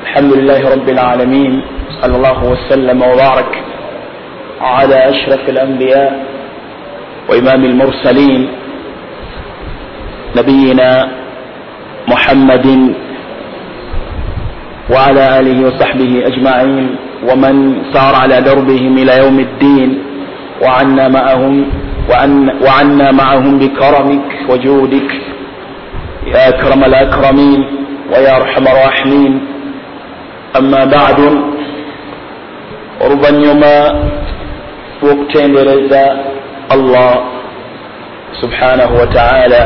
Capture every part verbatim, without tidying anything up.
الحمد لله رب العالمين، صلى الله وسلم وبارك على أشرف الأنبياء وإمام المرسلين نبينا محمد وعلى آله وصحبه أجمعين ومن سار على دربهم إلى يوم الدين وعنا معهم وعنا معهم بكرمك وجودك يا أكرم الأكرمين ويا أرحم الراحمين. أما بعد، oluvannyuma lw'okutendereza Allah subhanahu wa ta'ala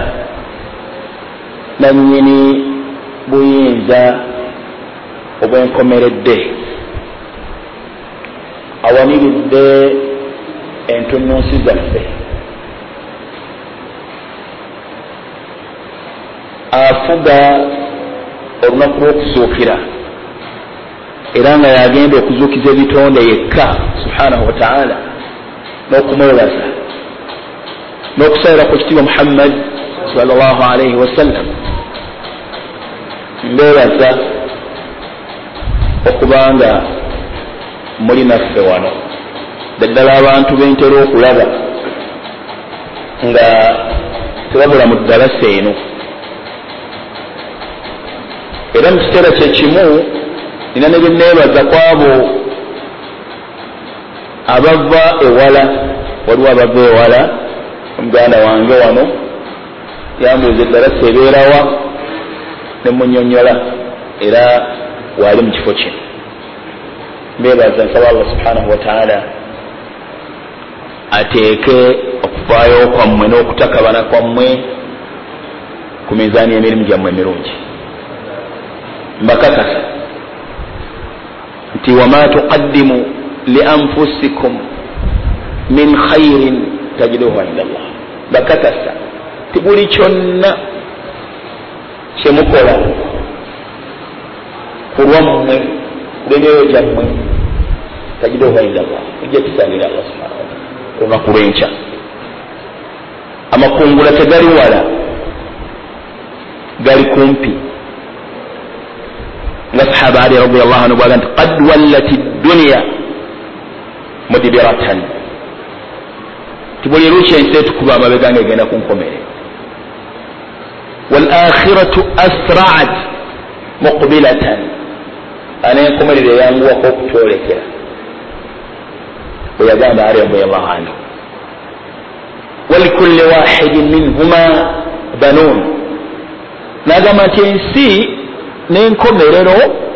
nannyini buyinza obwenkomeredde awaniridde entunnunsi zaffe, afuga olunaku lw'okuzuukira era nga yagenda okuzuukiza ebitonde yekka subhanahu wa ta'ala n'okumwebaza n'okusabira ku kitiibwa Muhammad sallallahu alayhi wasallam. mbeebaza okubanga muli naffe wano, ddala abantu bentera okulaba nga tebabula mu ddalasa eno, era mu kiseera kyekimu nina ne byenneebaza ku abo abava ewala. waliwo abava ewala, omuganda wange wano yambuuza eddalasa ebeerawa ne munnyonnyola era waali mu kifo kino. mbeebaza nsaba Allah subhanahu wa ta'ala ateeke okuvaayo kwammwe n'okutakabana kwammwe ku mizaani y'emirimu gyammwe emirungi. mbakakasa nti wama tuqaddimu li anfusikum min khairin tajiduhu inda Allah. mbakakasa ti buli kyonna kyemukola ku lwammwe lw'emyoyo gyammwe tajiduhu inda Allah, ojja kisangira Allah subhanahu wa ta'ala olunaku lw'enkya. amakungula tegali wala, gali kumpi. nga sahaba ali radiyallahu anhu bwaga nti qad wallati dunya mudbiratan, ti buli lukya ensi etukuba amabega nga egenda ku nkomere. wal akhiratu asra'at muqbilatan, ana enkomerero eyanguwako okutwolekera. weyagamba ali radiyallahu anhu walikulli wahidin minhuma banun, nagamba nti ensi n'enkomerero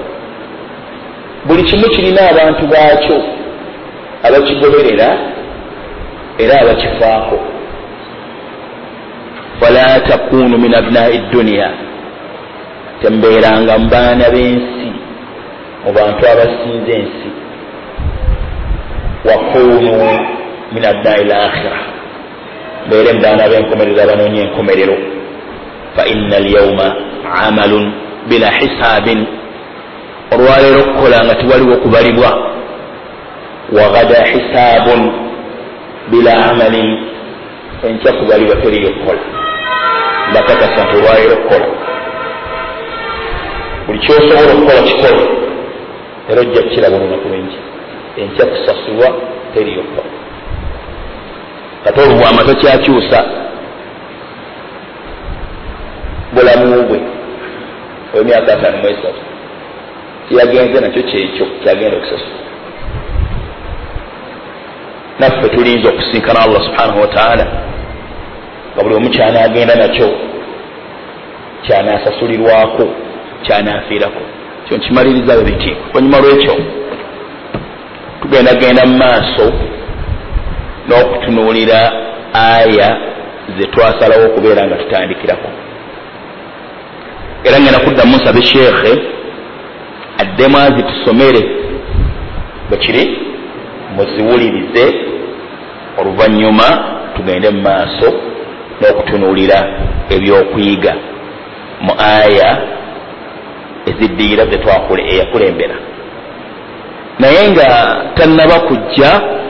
buli kimu kirina abantu baakyo abakigoberera era abakifaako. fala takunu min abnai dunya, tembeeranga mu baana b'ensi, mu bantu abasinza ensi. wakunu min abnai l'akhira, mbeere mu baana b'enkomerero abanoonya enkomerero. fa inna alyawma amalun bila hisaabin, olwaleero okukola nga tiwaliwo kubalibwa. wa gada hisaabun bila amalin, enkya kubalibwa teriyo okukola. mbakakasa nti olwaleero okukola buli kyosobola okukola kikole, era ojja kukiraba olunaku lw'enkya. enkya kusasulwa teriyo okukola. kati olubwama tokyakyusa bulamu bwe emyaka ataano mu esatu, kiyagenze nakyo kyekyo kyagenda okusasula. naffe tulinza okusinkana Allah subhanahu wa ta'ala nga buli omu kyanaagenda nakyo kyanaasasulirwako, kyanaafiirako. kyo nkimaliriza bwe biti. oluvannyuma lw'ekyo tugendagenda mu maaso n'okutunuulira aya ze twasalawo okubeera nga tutandikirako. era ngenda kuddamu nsabe sheekhe addemu azitusomere bwekiri muziwulirize, oluvannyuma tugende mu maaso n'okutunuulira ebyokuyiga mu aya eziddiira ze twakule eyakulembera. naye nga tannaba kujja,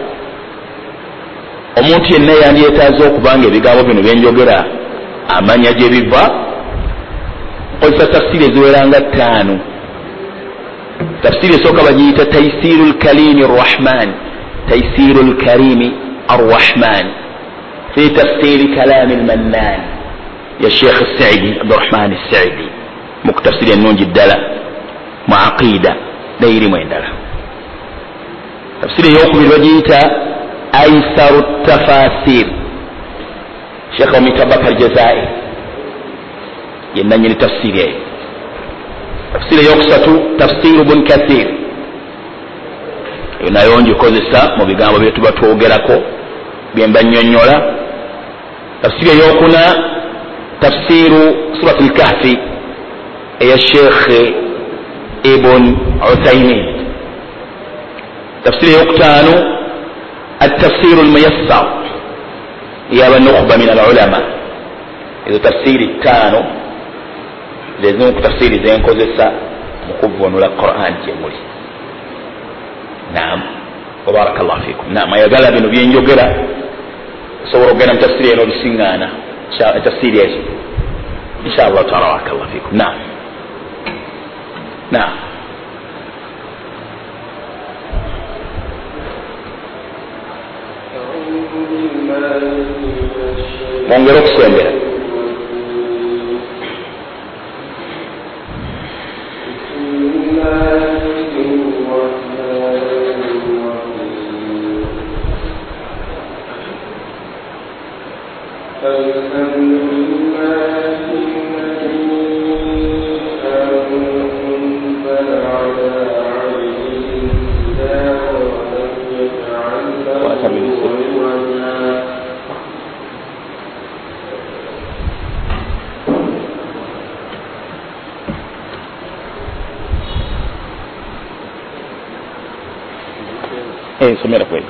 omuntu yenna yandyetaaza okubanga ebigambo bino byenjogera amanya gye biva, nkozesa tafsiri eziweranga ttaano tafsiri esooka bagiyita taysiru lkalimi arrahman taysiru lkarimi arrahman fi tafsiri kalami lmannan ya sheikh saidi abdurahman saidi mu kutafsiri ennungi ddala mu aqida n'erimu endala. tafsiri ey'okubiri bagiyita aisaru tafasir sheikh omuyita bakar jazai ye nanyini tafsiri eyo. tafsiri eyokusatu tafsiru bun kathir eyo nayo ngikozesa mu bigambo bye tuba twogerako bye mbanyonnyola. tafsiri eyokuna tafsiru surat lkahfi eya sheikh ibn uthaymin. tafsiri eyokutaano التفسير الميسر يا النخبة من العلماء. إذا تفسير التانو لازم تفسير زين كوزيسا مقبون ولا القرآن جمولي. نعم وبارك الله فيكم. نعم يا قال بنو بينجو قرأ صوروا قرأ تفسير ينو بسنغانا تفسير يجي إن شاء الله تبارك الله فيكم. نعم نعم mwongere okusembera. Eh, somera kweli.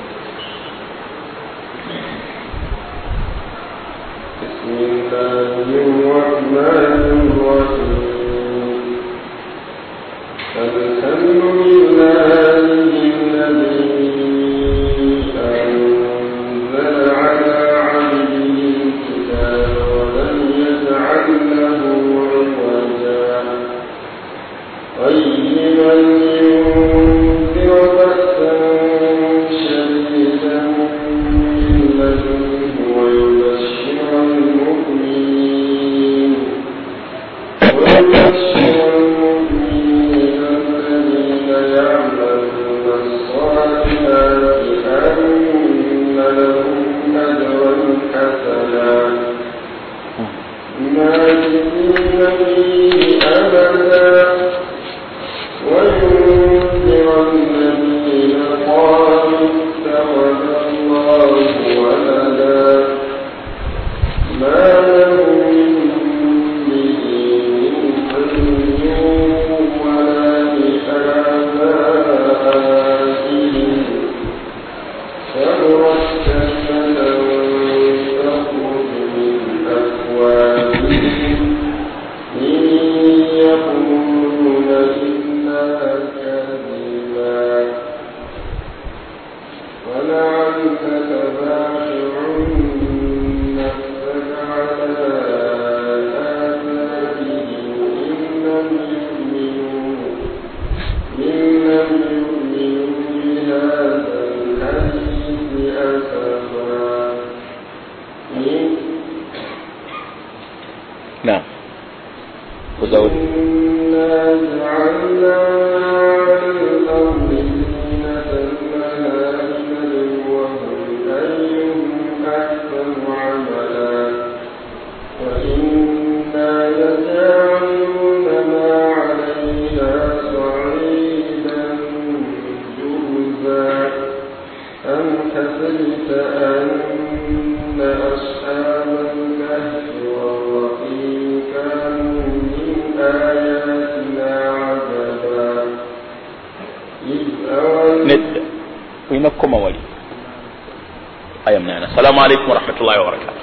Assalamu alaikum warahmatullahi wabarakatuh.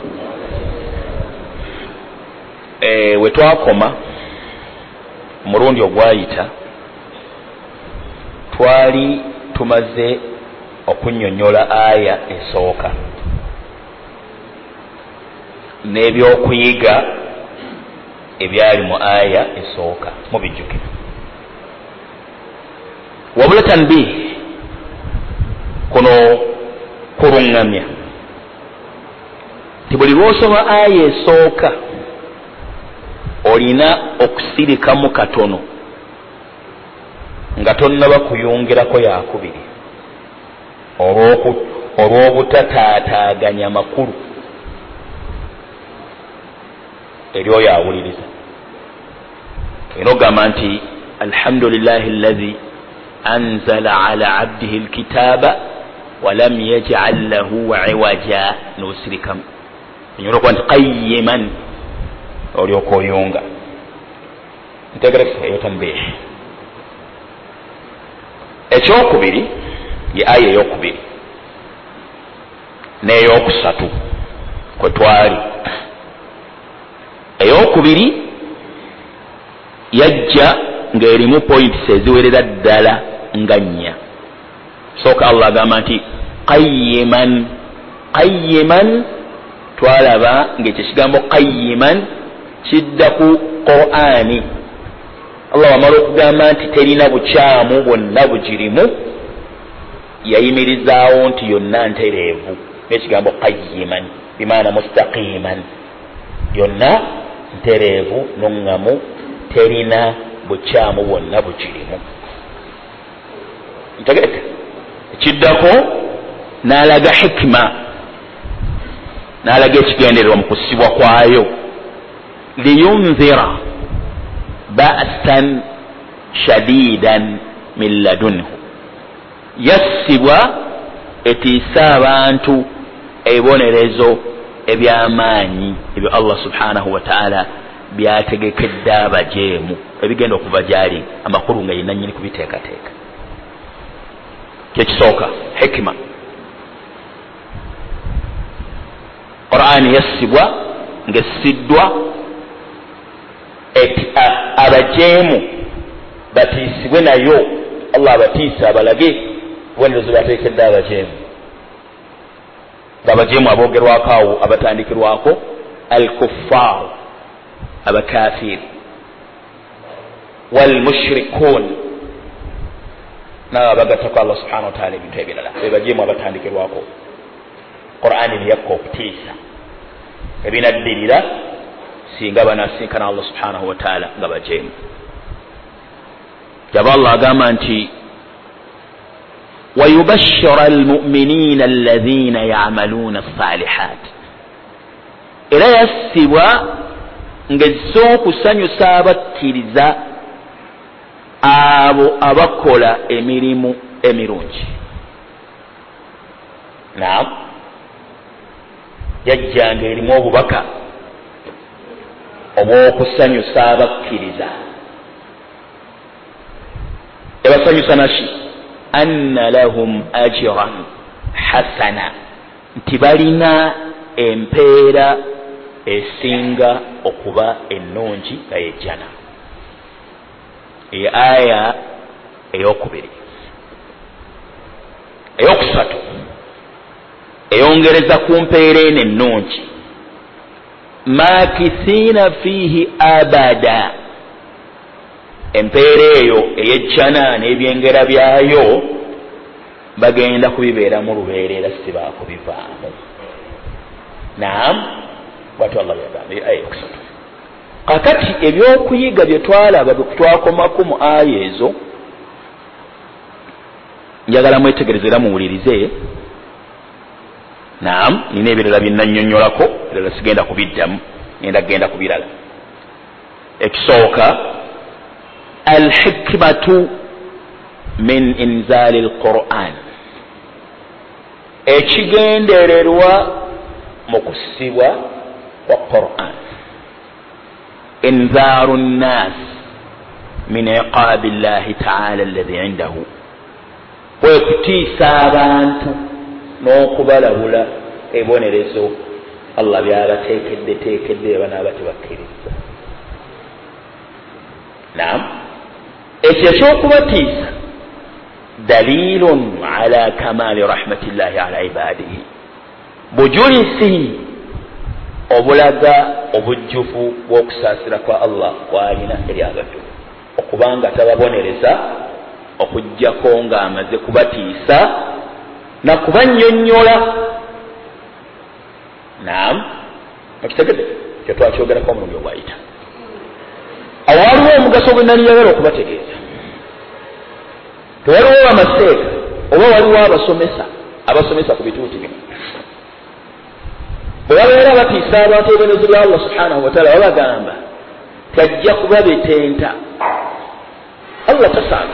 Eh, wetwakoma murundi ogwayita twali tumaze okunnyonnyola aya esooka n'ebyokuyiga ebyali mu aya esooka mubijjuke. wabula tanbih kuno kulungamya ti buli lwosoma aya esooka olina okusirikamu katono nga tonnaba kuyongerako yakubiri olw'obutataataaganya makulu eri oyo awuliriza. Era ogamba nti alhamdulillahi allazi anzala ala abdihi alkitaba walam yaj'al lahu iwaja, nosirikamu nyola okuba nti qayyiman olyoka oyunga ntegereka eyo tanbiih. Ekyokubiri ye aya eyokubiri n'eyokusatu kwe twali. Eyokubiri yajja ng'erimu points eziwerera ddala nga nnya. Sooka Allah agamba nti qayyiman. Qayyiman twalaba ng'ekyo kigambo qayyiman kidda ku Qur'ani. Allah wamala okugamba nti terina bukyamu bwonna bugirimu, yayimirizaawo nti yonna ntereevu n'ekigambo qayyiman bimaana mustaqiman, yonna ntereevu n'oŋŋamu, terina bukyamu bwonna bugirimu. Ntegeeka ekiddako n'alaga hikima, n'alaga ekigendererwa mu kusibwa kwayo. liyunzira ba'san shadidan min ladunhu, yassibwa etiisa abantu ebibonerezo eby'amaanyi ebyo Allah subhanahu wa ta'ala byategekedde abajeemu ebigenda okuva gyali, amakulu nga yenna nnyini kubiteekateeka. Kyekisooka hikima. Qur'ani yassibwa ng'essiddwa eti abajeemu batiisibwe nayo. Allah abatiisa abalage bonerezo byateekedde abajeemu. Abajeemu aboogerwako awo abatandikirwako al-kuffar, abakafiri, wal mushrikun, nabo abagattako Allah subhanahu wa ta'ala ebintu ebirala, be bajeemu abatandikirwako. Qur'ani liyakka okutiisa ebinaddirira singa banasinkana Allah subhanahu wa ta'ala nga bajeemu. Jaba Allah agamba nti ويبشر المؤمنين الذين يعملون الصالحات. Era yassibwa ng'ezza okusanyusa abakkiriza abo abakola emirimu emirungi. Naam, yajjanga erimu obubaka obw'okusanyusa abakkiriza. Ebasanyusa naki? Anna lahum ajran hasana, nti balina empeera esinga okuba ennungi nga yejjana. Eyo aya eyokubiri. Eyokusatu eyongereza ku mpeera eno ennungi, makithina fihi abada. Empeera eyo eyejjana n'ebyengera byayo bagenda kubibeeramu lubeerera, si baakubivaamu. Naam, bw'atyo Allah byagamba aya eyokusatu. Kakati ebyokuyiga bye twalaba bwe twakomako mu aya ezo, njagala mwetegereze era muwulirize. Naam, nina ebirala bye nnannyonnyolako, ebirala sigenda kubiddamu, ngenda kugenda ku birala. Ekisooka, al-hikmatu min inzali al-Qur'an, ekigendererwa mu kusibwa kwa Qur'an. Inzaru nnas min iqabi llahi ta'ala alladhi indahu, kwe kutiisa abantu n'okubalabula ebibonerezo Allah by'abateekedde teekedde banaaba tebakkiriza. Naam, ekyo ekyokubatiisa dalilun ala kamali rahmatillahi ala ibadihi, bujulisi obulaga obujjufu bw'okusaasira kwa Allah kwalina eri abaddu, okubanga tababonereza okujjako ng'amaze kubatiisa na kubannyonnyola. Naam, okitegedde kyo twakyogerako omulundi ogwayita. Awo waliwo omugaso gwe nali yagala okubategeeza. Tewaliwo amaseeka oba waliwo abasomesa abasomesa ku bituuti bino bwe babeera batiisa abateeberezi bwa Allah subhanahu wa ta'ala babagamba tajja kubabetenta. Allah tasanga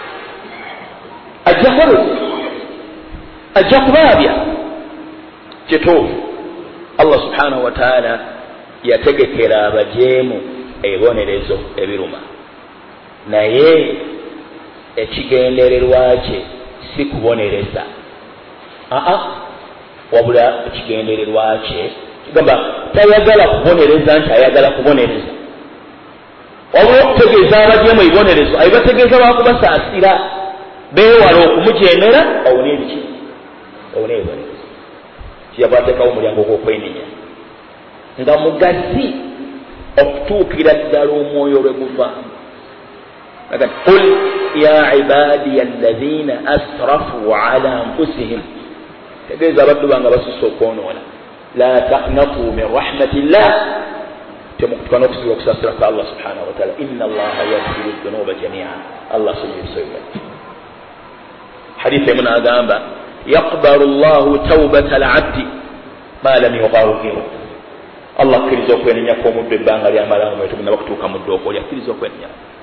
ajja kubaza ajja kubaabya kituufu. Allah subhanahu wa ta'ala yategekera abajeemu ebibonerezo ebiruma, naye ekigendererwa kye si kubonereza. aa wabula ekigendererwa kye kigamba tayagala kubonereza nti ayagala kubonereza, wabula okutegeeza abajeemu ebibonerezo abibategeeza bakubasaasira beewala okumujeemera owone ebiki owone ebibonerezo. kiyava ateekawo omulyango gw'okwenenya nga mugazi okutuukira ddala omwoyo lwe guvaamu. qul ya ibadiya alladhina asrafu ala anfusihim, tegeeza abaddu bange basusse okwonoona, la taqnatu min rahmatillah, temukutuka n'okusiba okusaasira kwa Allah subhanahu wa ta'ala, inna allaha yaghfiru dhunuba jami'a, Allah sujjubisoyibwa. hadithi emu n'agamba yaqbalu llahu tawbata al-abdi ma lam yugharghiru, Allah akkiriza okwenenya kw'omuddu ebbanga ly'amalamu mwe tumuna bakutuuka muddu okwoli akkiriza okwenenya.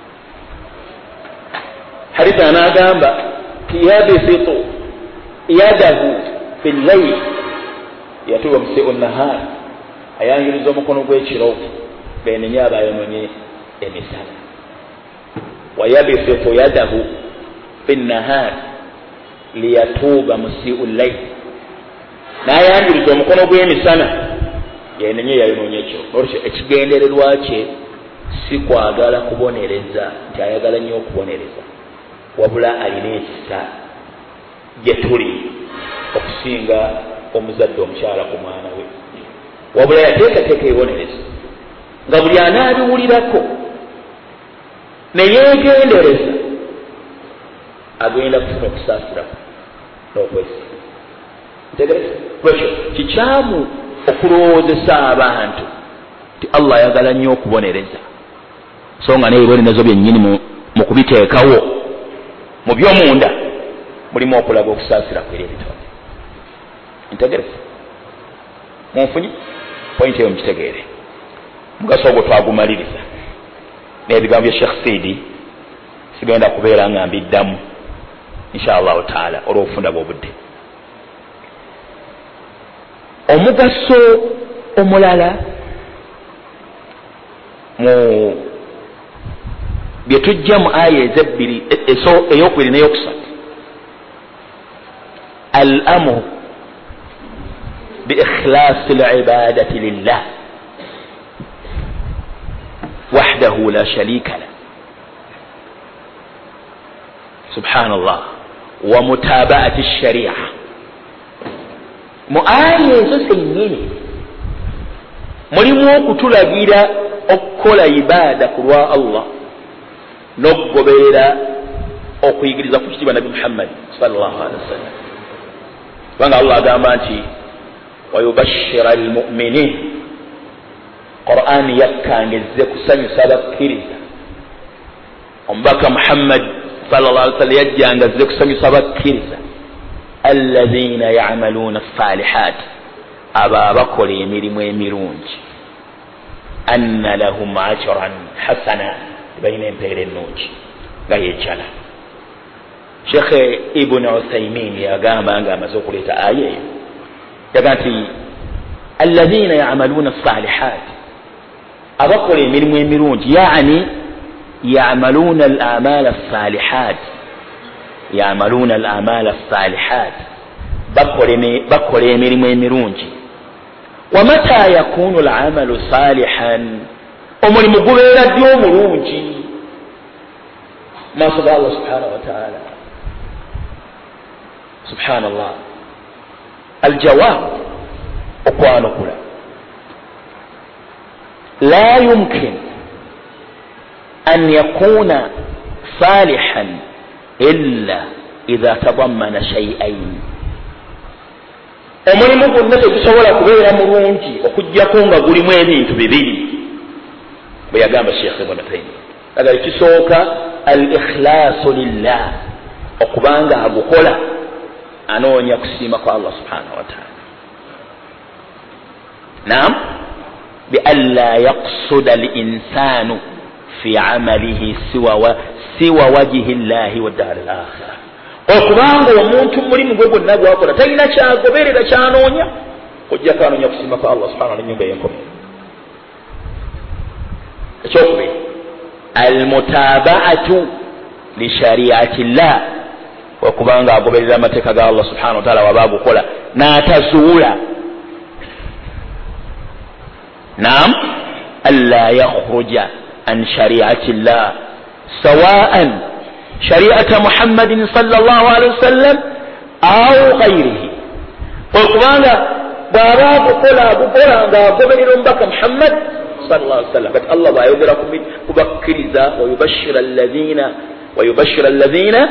hadithi anagamba yabisitu yadahu fi llayl, yatuba musiu nahar, ayangiriza omukono gw'ekiro benenye abayononye emisana. wayabisitu yadahu fi nahar liyatuba musiu llayl, n'ayangiriza omukono gw'emisana yenenye yayononye ekiro. olwekyo ekigendererwa kye si kwagala kubonereza nti ayagala nnyo okubonereza, wabula alina ekisa gye tuli okusinga omuzadde omukyala ku mwana we, wabula yateekateeka ebibonerezo nga buli anaabiwulirako ne yeegendereza agenda kufuna okusaasirako n'okwesiga. ntegereza lwekyo kikyamu okulowoozesa abantu nti Allah ayagala nnyo okubonereza, so nga n'ebibonerezo byennyini mu kubiteekawo mu by'omunda mulimu okulaga okusaasira kweri ebitonde. ntegereza munfunyi pointi eyo mukitegeere. mugaso ogwo twagumaliriza n'ebigambo bya Sheikh Sidi sigenda kubeera nga mbiddamu insha allahu taala olw'obufunda bw'obudde. omugaso omulala mu bye tujja mu aya ezebbiri eyokubiri n'eyokusatu, al-amru bi ikhlasi al-ibadati lillah wahdahu la sharika la, subhanallah, wa mutaba'ati ash-shari'a. mu aya ezo zennyini mulimu okutulagira okukola ibaada ku lwa Allah n'okugoberera okuyigiriza ku kitiibwa Nabi Muhammad sallallahu alaihi wasallam. kubanga Allah agamba nti wayubashshira almu'minin, Qur'an yakkangezze kusanyusa abakkiriza. omubaka Muhammad sallallahu alaihi wasallam yajjangazze kusanyusa abakkiriza, alladhina ya'maluna as-salihat, abo abakola emirimu emirungi, anna lahum ajran hasana, balina empeera ennungi nga yejjala. Sheikh Ibn Uthaymin yagamba nga amaze okuleeta aya eyo, yaga nti alladhina ya'maluna as-salihat, abakola emirimu emirungi, yaani ya'maluna al-a'mal as-salihat, ya'maluna al-a'mal as-salihat, bakola emirimu emirungi. wa mata yakunu al-'amalu salihan, omulimu gubeera ddi omulungi maaso ga Allah subhanahu wa ta'ala. subhanallah, aljawab okwanukula, la yumkin an yakuna salihan illa idha tadammana shay'ain omulimu gwonna tegusobola kubeera mulungi okujjako nga gulimu ebintu bibiri bwe yagamba Sheikh Ibn Taymiyyah agala kisooka al-ikhlasu lillah okubanga agukola anoonya kusiima kwa Allah subhanahu wa ta'ala naam bi alla yaqsuda al-insanu fi amalihi siwa wa siwa wajhi llahi wa dar al-akhirah okubanga omuntu mulimu gwe gwonna gwakola talina kyagoberera kyanoonya kujjako anoonya kusiima kwa Allah subhanahu wa ta'ala nyumba y'enkomero ekyokubiri almutaba'atu li shari'ati llah okubanga agoberera amateeka ga Allah subhanahu wa ta'ala waba agukola n'atazuula naam alla yakhruja an shari'ati llah sawa'an shari'ata muhammadin sallallahu alaihi wasallam aw ghayrihi okubanga bwaba agukola agukola nga agoberera omubaka Muhammad sallallahu alaihi wasallam kati Allah bayogera kubakkiriza wayubashshira alladhina wayubashshira alladhina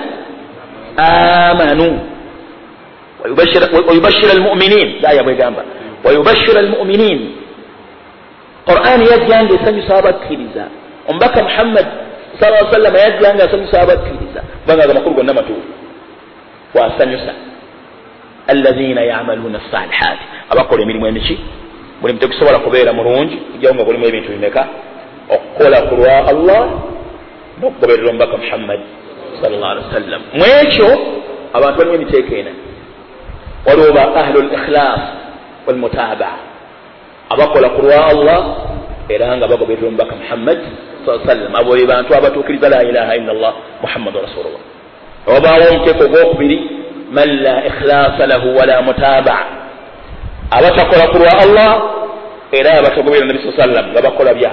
amanu wayubashshira wayubashshira almu'minin la yabegamba wayubashshira almu'minin Qur'an yajjanga esanyusa abakkiriza omubaka Muhammad sallallahu alaihi wasallam yajjanga esanyusa abakkiriza banga amakulu gonna matuufu wasanyusa alladhina ya'maluna as-salihat abakola emirimu emiki buli muntu kusobola kubeera mulungi kujjawo nga kulimu ebintu bimeka okukola ku lwa Allah n'okugoberera omubaka Muhammad sallallahu alaihi wasallam mu ekyo abantu balimu emiteeko ena waliwo ba ahlu al-ikhlas wal mutaba'a abakola ku lwa Allah era nga bagoberera omubaka Muhammad sallallahu alaihi wasallam abo be bantu abatuukiriza la ilaha illa Allah Muhammadur rasulullah wabaawo omuteeko gwokubiri man la ikhlasa lahu wala mutaba'a abatakola ku lwa Allah era abatagoberera nabi sallallahu alaihi wasallam nga bakola bya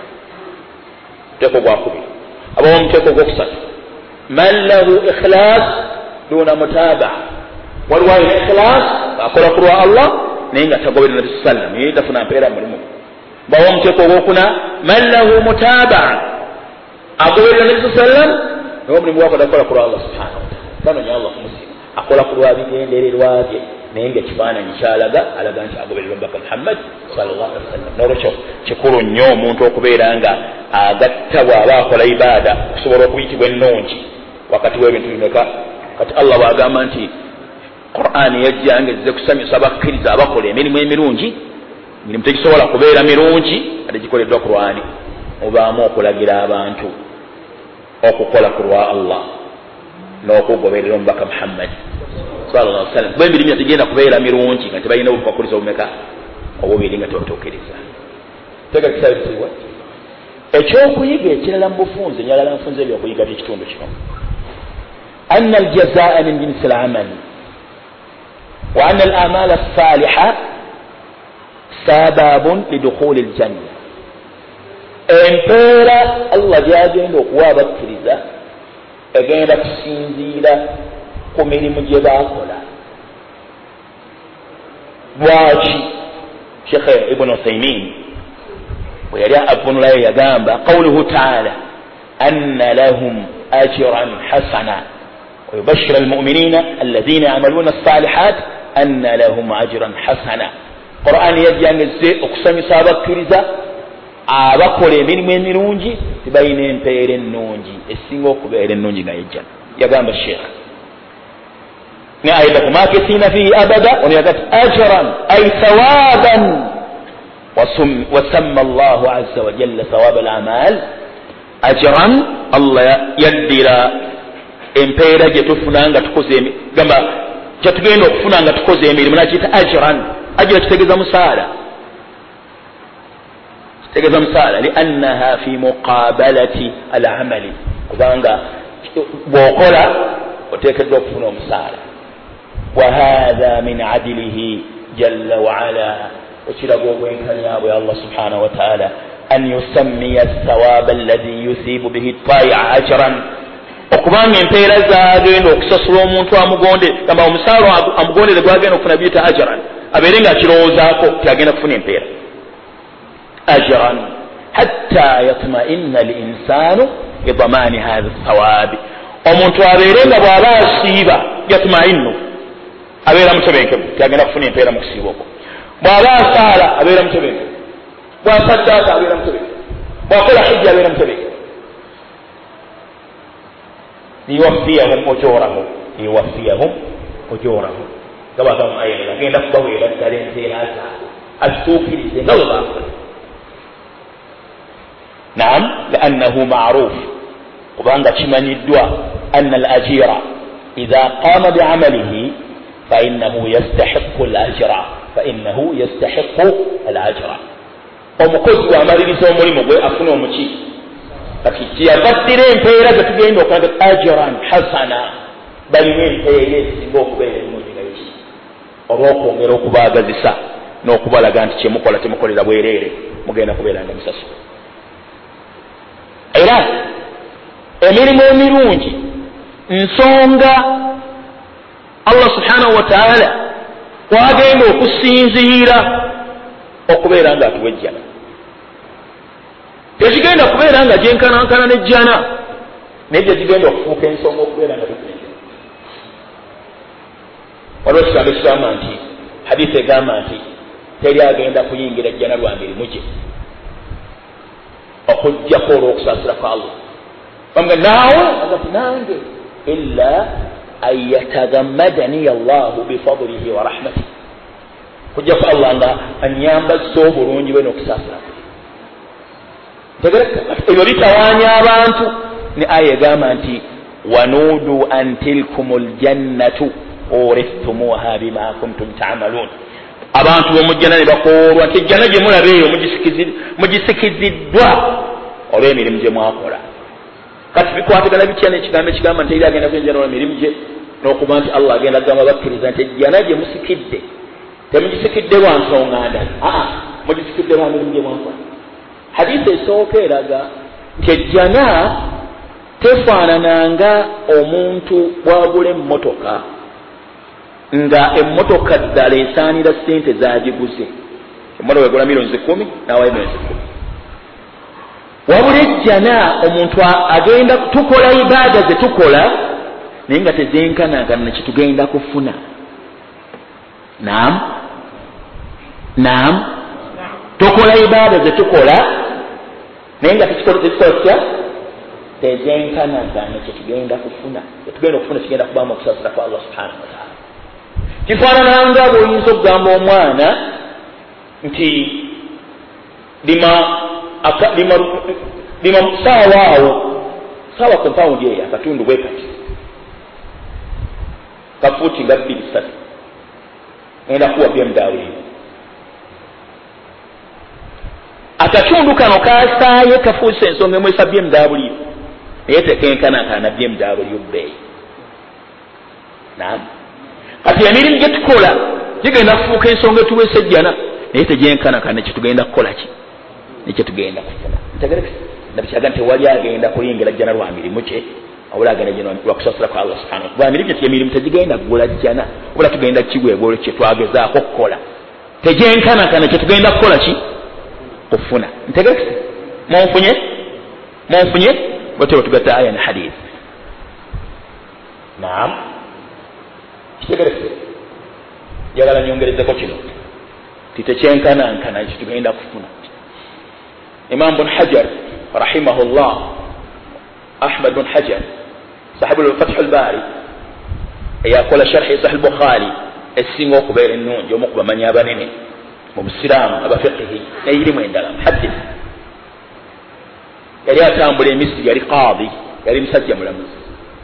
teeko gwakubiri abawo omuteeko gwokusatu man lahu ikhlas duna mutaba'a waliwo ikhlas akola ku lwa Allah naye nga tagoberera nabi sallallahu alaihi wasallam ye tafuna mpeera mulimu bawo omuteeko gwokuna man lahu mutaba'a agoberera nabi sallallahu alaihi wasallam naye omulimu gwako takola ku lwa Allah subhanahu wa ta'ala tanonya Allah kumusiima akola ku lwa bigendererwa bye naye nga ekifaananyi kyalaga alaga nti agoberera omubaka Muhammad sallallahu alaihi wasallam n'olwekyo kikulu nnyo omuntu okubeera nga agatta bw'aba akola ibaada okusobola okuyitibwa ennungi wakati w'ebintu bimeka kati Allah bw'agamba nti Qur'an yajjanga ezze kusanyusa abakkiriza abakola emirimu emirungi emirimu tegisobola kubeera mirungi ate gikoleddwa Qur'ani mubaamu okulagira abantu okukola ku lwa Allah n'okugoberera omubaka Muhammad sallallahu alaihi wasallam bwe emirimu tegenda kubeera mirungi nga tebalina obukwakkuliza obumeka obubiri nga tebatuukiriza tega kisabisibwa ekyokuyiga ekirala mu bufunze nyalala nfunze ebyokuyiga by'ekitundu kino anna aljazaa min jinsi al-amal wa anna al-a'mal as-salihah sababun lidukhuli al-janna empeera Allah gyagenda okuwa abakkiriza egenda kusinziira ku mirimu gye baakola lwaki Sheikh Ibn Uthaymeen bwe yali avunulayo yagamba qawluhu ta'ala anna lahum ajran hasana wa yubashshira almu'minina alladhina ya'maluna as-salihat anna lahum ajran hasana Qur'an yajjangeze okusanyusa abakkiriza abakola emirimu emirungi tibalina empeera ennungi esinga okubeera ennungi nga yejja yagamba Sheikh أيضا ماكثين فيه أبدا ونقول أجرا أي ثوابا وسم وسمى الله عز وجل ثواب الأعمال أجرا الله يدير إمبيرا جتفنا تكوزيمي كما جتبين فنا تكوزيمي من أجل أجرا أجر تجد مسالة تجد مسالة لأنها في مقابلة العمل كذا بوقلا وتكذب فنا مسالة وهذا من عدله جل وعلا وشربوا وين كان يا الله سبحانه وتعالى أن يسمي الثواب الذي يثيب به الطائع أجرا okubanga empeera zaagenda okusasula omuntu amugonde kamba omusaalo amugondere gwagenda okufuna biyita ajran abeere nga akirowoozaako tyagenda kufuna empeera ajran hatta yatma'inna al-insanu bidamaani hadha ath-thawaabi omuntu abeerenga bw'aba asiiba yatumainu abeera mutebenkevu tyagenda kufuna empeera mu kusiiba okwo. Bw'aba asaala abeera mutebenkevu, bw'asaddaaka abeera mutebenkevu, bw'akola hijja abeera mutebenkevu. liwafiyahum ujurahum liwafiyahum ujurahum gabagamu ayera agenda kubaweera ddala empeera zaabwe azituukirize nga bwe baakola. naam liannahu maruf kubanga kimanyiddwa anna al ajira idha qama biamalihi fainahu yastahiqu al ajra fainahu yastahiqu al ajra. omukozi bw'amaliriza omulimu gwe afuna omuki kati kyeyabaddira empeera ze tugenda okulaga ajran hasana balina empeera ezisinga okubeera ennungi nayo ki olw'okwongera okubaagazisa n'okubalaga nti kyemukola temukolera bwereere mugenda kubeera nga musasula. era emirimu emirungi nsonga Allah subhanahu wa ta'ala kwagenda okusinziira okubeera nga atuwejjana, tekigenda kubeera nga gyenkanankana nejjana naye gye gigenda okufuuka ensonga okubeera nga tukulenjera. waliwo ekigambo ekigamba nti hadithi egamba nti teri agenda kuyingira jjana lwa mirimu gye okujjako olw'okusaasira kwa Allah. bamga naawe agati nange illa an yatagammadani allahu bifadlihi wa rahmatihi, kujja kwa Allah nga anyambazza obulungi bwe n'okusaasira kwe. tegereka ebyo bitawaanya abantu. ne aya egamba nti wanuudu an tilkumul jannatu urithumuha bima kuntum ta'malun. abantu b'omujjana ne bakoorwa nti ejjana gye mulaba eyo mugisikiziddwa olw'emirimu gye mwakola. kati bikwatagana bitya n'ekigambo ekigamba nti eri agenda kwenjana olw'emirimu gye n'okuba nti Allah agenda kugamba bakkiriza nti ejjana gye musikidde temugisikidde lwa nsonga ndala, aa mugisikidde lwa mirimu gye mwakola. hadithi esooka eraga nti ejjana tefaanananga omuntu bw'agula emmotoka nga emmotoka ddala esaanira ssente zagiguze. emmotoka egula miliyoni kumi n'awayo miliyoni kumi. wabula ejjana omuntu agenda tukola ibaada ze tukola naye nga tezenkanankana nekitugenda kufuna. naam naam tukola ibaada ze tukola naye nga tekikola tezenkanankana nekitugenda kufuna. tetugenda okufuna kigenda kubaamu okusaasira kwa Allah subhanahu wa ta'ala. kifaanananga bw'oyinza okugamba omwana nti lima lima lima saawa awo saawa kompawundi eyo akatundu bwe kati kafuuti nga bbiri ssatu ngenda kuwa byemudawuliro. akatundu kano kasaaye kafuuse ensonga emwesa byemudawuliro naye tekenkanakana byemudawuliro bbeeyi. naam kati emirimu gye tukola gigenda kufuuka ensonga etuweesa ejjana naye tegyenkanakana kyetugenda kukola ki nekyetugenda kufuna. ntegerekese nabikyaga nti tewali agenda kuyingira jjana lwa mirimu kye obula agenda jjana lwa kusaasira kwa Allah subhanahu wa ta'ala. emirimu gye emirimu tegigenda kugula jjana obula tugenda kiweebwa olwo kyetwagezaako okukola tegyenkanakana kyetugenda kukola ki kufuna. ntegerekese munfunye munfunye bwetebo tugatta aya ne hadithi. naam kitegerekese njagala nyongerezeko kino titekyenkanankana kyetugenda kufuna. imam bun hajar rahimahullah ahmad bun hajar sahibu fath al-bari eyakola sharhi sahih al-bukhari esinga okubeera ennungi omu kubamanyi abanene mu busiraamu abafiqihi n'eyirimu endala muhaddith. yali atambula emisiri yali qaadi yali musajja mulamuzi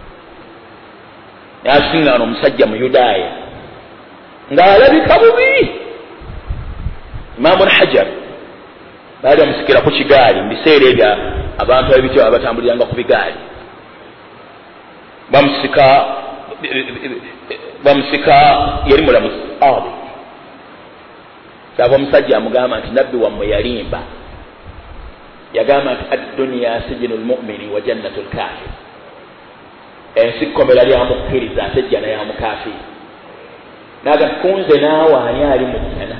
n'asiŋŋaana omusajja mu yudaaya ng'alabika bubi. imam bun hajar baali bamusikira ku kigaali mu biseera ebyo abantu ab'ebityo abatambuliranga ku bigaali bamusika bamusika yali mulamuzi adi kyava omusajja amugamba nti nabbi wammwe yalimba yagamba nti adduniya sijinu lmumini wa jannatu lkafir, ensi kkomera lyamukkiriza ate ejjana yamukafiri. naga kunze naawe ani ali mu jjana?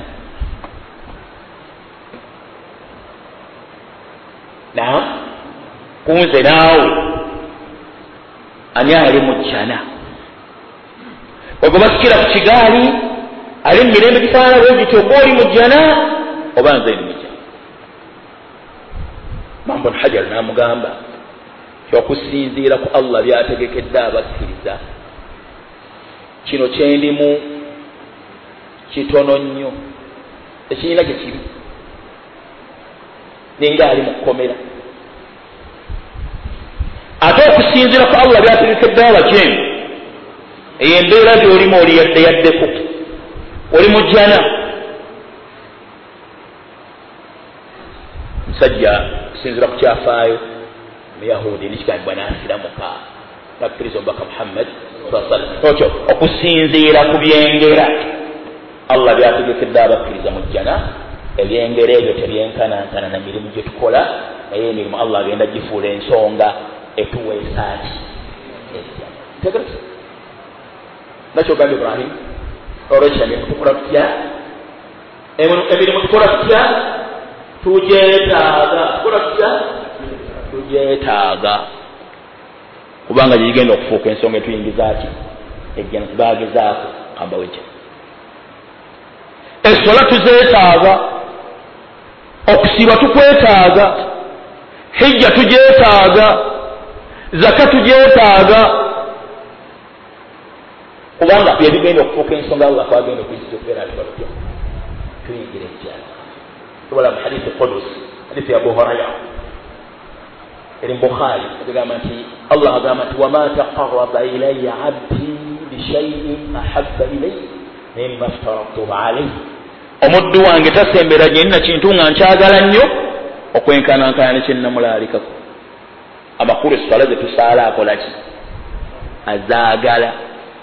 naam kunze naawe ani ali mu jjana ogobasikira ku kigaali ali mu mirembe gifaanana bwe gityo ogwoli mu jjana oba nze ndi mu jjana. Imam Ibn Hajar n'amugamba okusinziira ku Allah byategekedde abakkiriza kino kyendimu kitono nnyo ekirina kye kibi ninga ali mu kkomera ate okusinziira ku Allah byategekedde abajeemu eyo embeera gy'olimu oli yadde yaddeko oli mu jjana. Musajja kusinziira ku kyafaayo Yahudi nikigambibwa n'asiramuka nakkiriza omubaka Muhammad okyo okusinziira ku byengera Allah byategekedde abakkiriza mu jjana. Ebyengera ebyo tebyenkanankana na mirimu gye tukola naye emirimu Allah agenda gifuula ensonga etuweesa ki tegereza nakyo gambye Ibrahim olwekyo emirimu tukola tutya emirimu tukola tutya tugyetaaga tukola tutya tugyetaaga kubanga gigenda okufuuka ensonga etuyingiza ati ejjana tubagezaako ambawo ejjana. Essola tuzeetaaga, okusiba tukwetaaga, hijja tugyetaaga, zaka tugyetaaga kubanga byebigenda okufuuka ensonga Allah kwagenda okuyisiza okubeera ati balutya tuyingira ejjana. Tubola mu hadithi Qudus, hadithi ya Abu Hurayra eri Bukhari agamba nti Allah agamba nti wama taqarraba ilayya abdi bishay'in ahabba ilayya mimma aftaratuhu alayhi, omuddu wange tasembera gye nina kintu nga nkyagala nnyo okwenkanankana ne kyennamulaalikako. Amakulu eswala ze tusaala akola ki? Azaagala.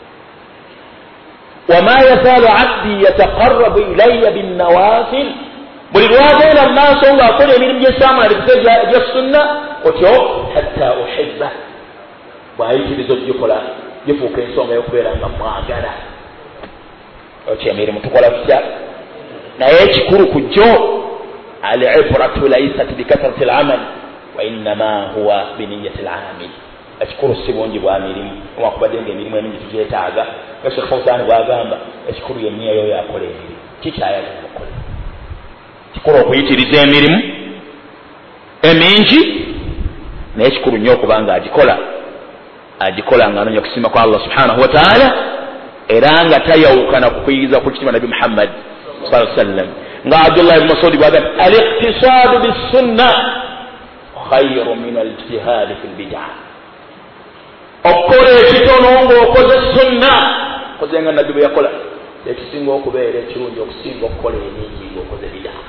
wama yazaalu abdi yataqarrabu ilayya binnawafil, buli lwagenda mu maaso ng'akola emirimu gy'esaamalabikisa gya sunna otyo hatta uhibba, bw'ayitiriza ogikola gifuuka ensonga y'okubeera nga mwagala. Otyo emirimu tukola tutya? Naye ekikulu ku jjo al-ibratu laysat bikathrati al-amal wa innama huwa biniyati al-amil. Ekikulu si bungi bwa mirimu olwakubadde ng'emirimu emingi tugyetaaga nga Sheikh Fawzan bw'agamba ekikulu ye nniya yo yakola emirimu kikyayagala okukola. Kikulu okuyitiriza emirimu emingi naye kikulu nnyo okubanga agikola agikola nga anoonya okusiima kwa Allah subhanahu wa ta'ala era nga tayawukana ku kuyiriza ku kitima Nabi Muhammad sallallahu alaihi wasallam. Nga Abdullah ibn Mas'ud bw'agamba al-iqtisadu bis-sunnah khayru min al-ijtihad fil bid'ah, okukola ekitono ng'okoze sunna koze nga Nabbi bwe yakola ekisinga okubeera ekirungi okusinga okukola enyingi ng'okoze bid'ah.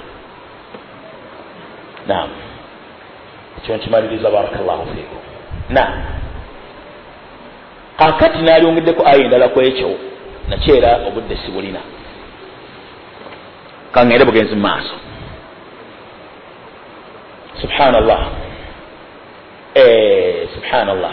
Naam, ekyo nkimaliriza. Barakallahu fiikum. Naam, kakati naalyongeddeko aya endala ku ekyo nakyera obudde sibulina kaŋŋende bugenzi mu maaso. Subhanallah, eh, subhanallah.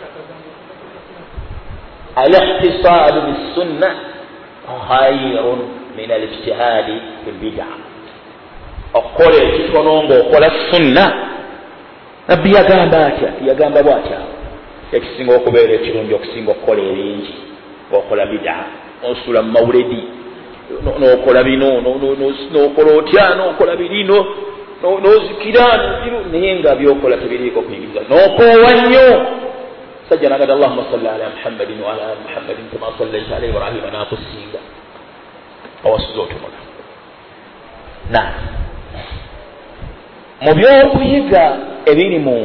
Al-iqtisadu bis-sunnah khayrun min al-ijtihadi fil bid'ah, okukola ekitono ng'okola sunna. Nabbi yagamba atya, yagamba bw'atya ekisinga okubeera ekirungi okusinga okukola ebingi ng'okola bid'a. Nosula mu mawuledi n'okola bino n'okola otya n'okola birino n'ozikira naye nga byokola tebiriiko kuyigiriza n'okoowa nnyo. Sajja nagada Allahumma salli ala Muhammadin wa ala ali Muhammadin kama sallaita ala Ibrahima n'akusinga awasuza otumula. Naam, mu by'okuyiga ebiri mu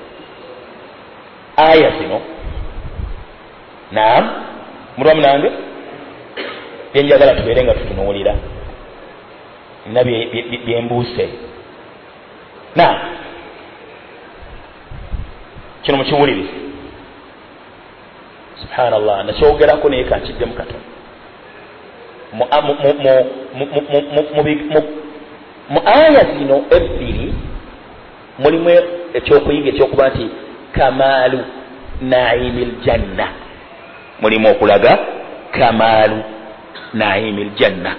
aya zino, naam, mulwamu nange byenjagala tubeere nga tutunuulira nina byembuuse. Naam, kino mukiwulirize. Subhanallah, nakyogerako naye kankiddemu katono. Mu aya zino ebbiri mulimu ekyokuyiga ekyokuba nti kamaalu naimil janna, mulimu okulaga kamaalu naimil janna.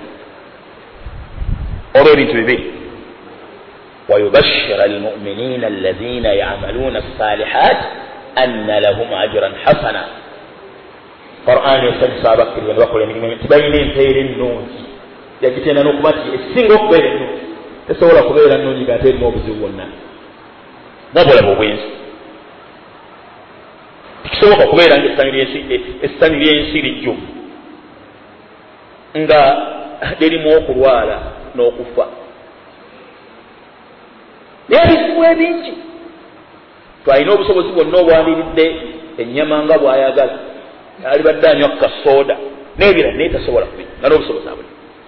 Olwo ebintu bibiri, wayubashira almu'minina alladhina ya'maluna as-salihat anna lahum ajran hasana. Qur'an esanyusa abakkiriza ne bakola emirimu tibalina empeera ennungi yagitenda n'okuba ti esinga okubeera ennungi tesobola kubeera nnungi ng'ate erimu obuzibu bwonna nabulamu obwensi. Tikisoboka kubeera ng'essanyu ly'ensi lijjuvu nga lirimu okulwala n'okufa naye ebizibu ebingi. Twalina obusobozi bwonna obwaliridde ennyama nga bw'ayagala alibadde anywa kasooda n'ebirala naye tasobola kubinywa nga n'obusobozi abuli.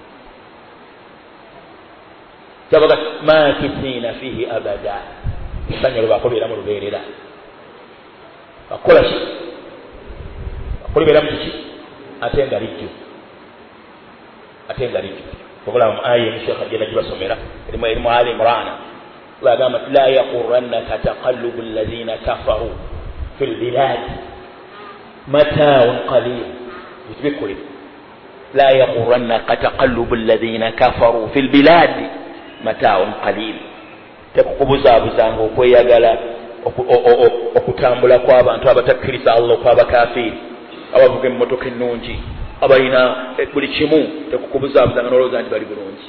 kyabaga makisiina fihi abada. Essanyu lwe bakoleeramu lubeerera bakola ki bakoleeramu kiki ate nga lijju ate nga lijju. Tubula mu aya emisheekh agenda gibasomera erimu erimu Ali Imran bagamba la yaqurrannaka taqallubu alladhina kafaru fi lbilad mataun qalil. bitubikule la yaqurrannaka taqallubu alladhina kafaru fi lbilad mataun qalil. Tekukubuzaabuzanga okweyagala okutambula kw'abantu abatakkiriza Allah kw'abakafiiri abavuga emmotoka ennungi abalina buli kimu. Tekukubuzaabuzanga n'olowooza nti bali bulungi.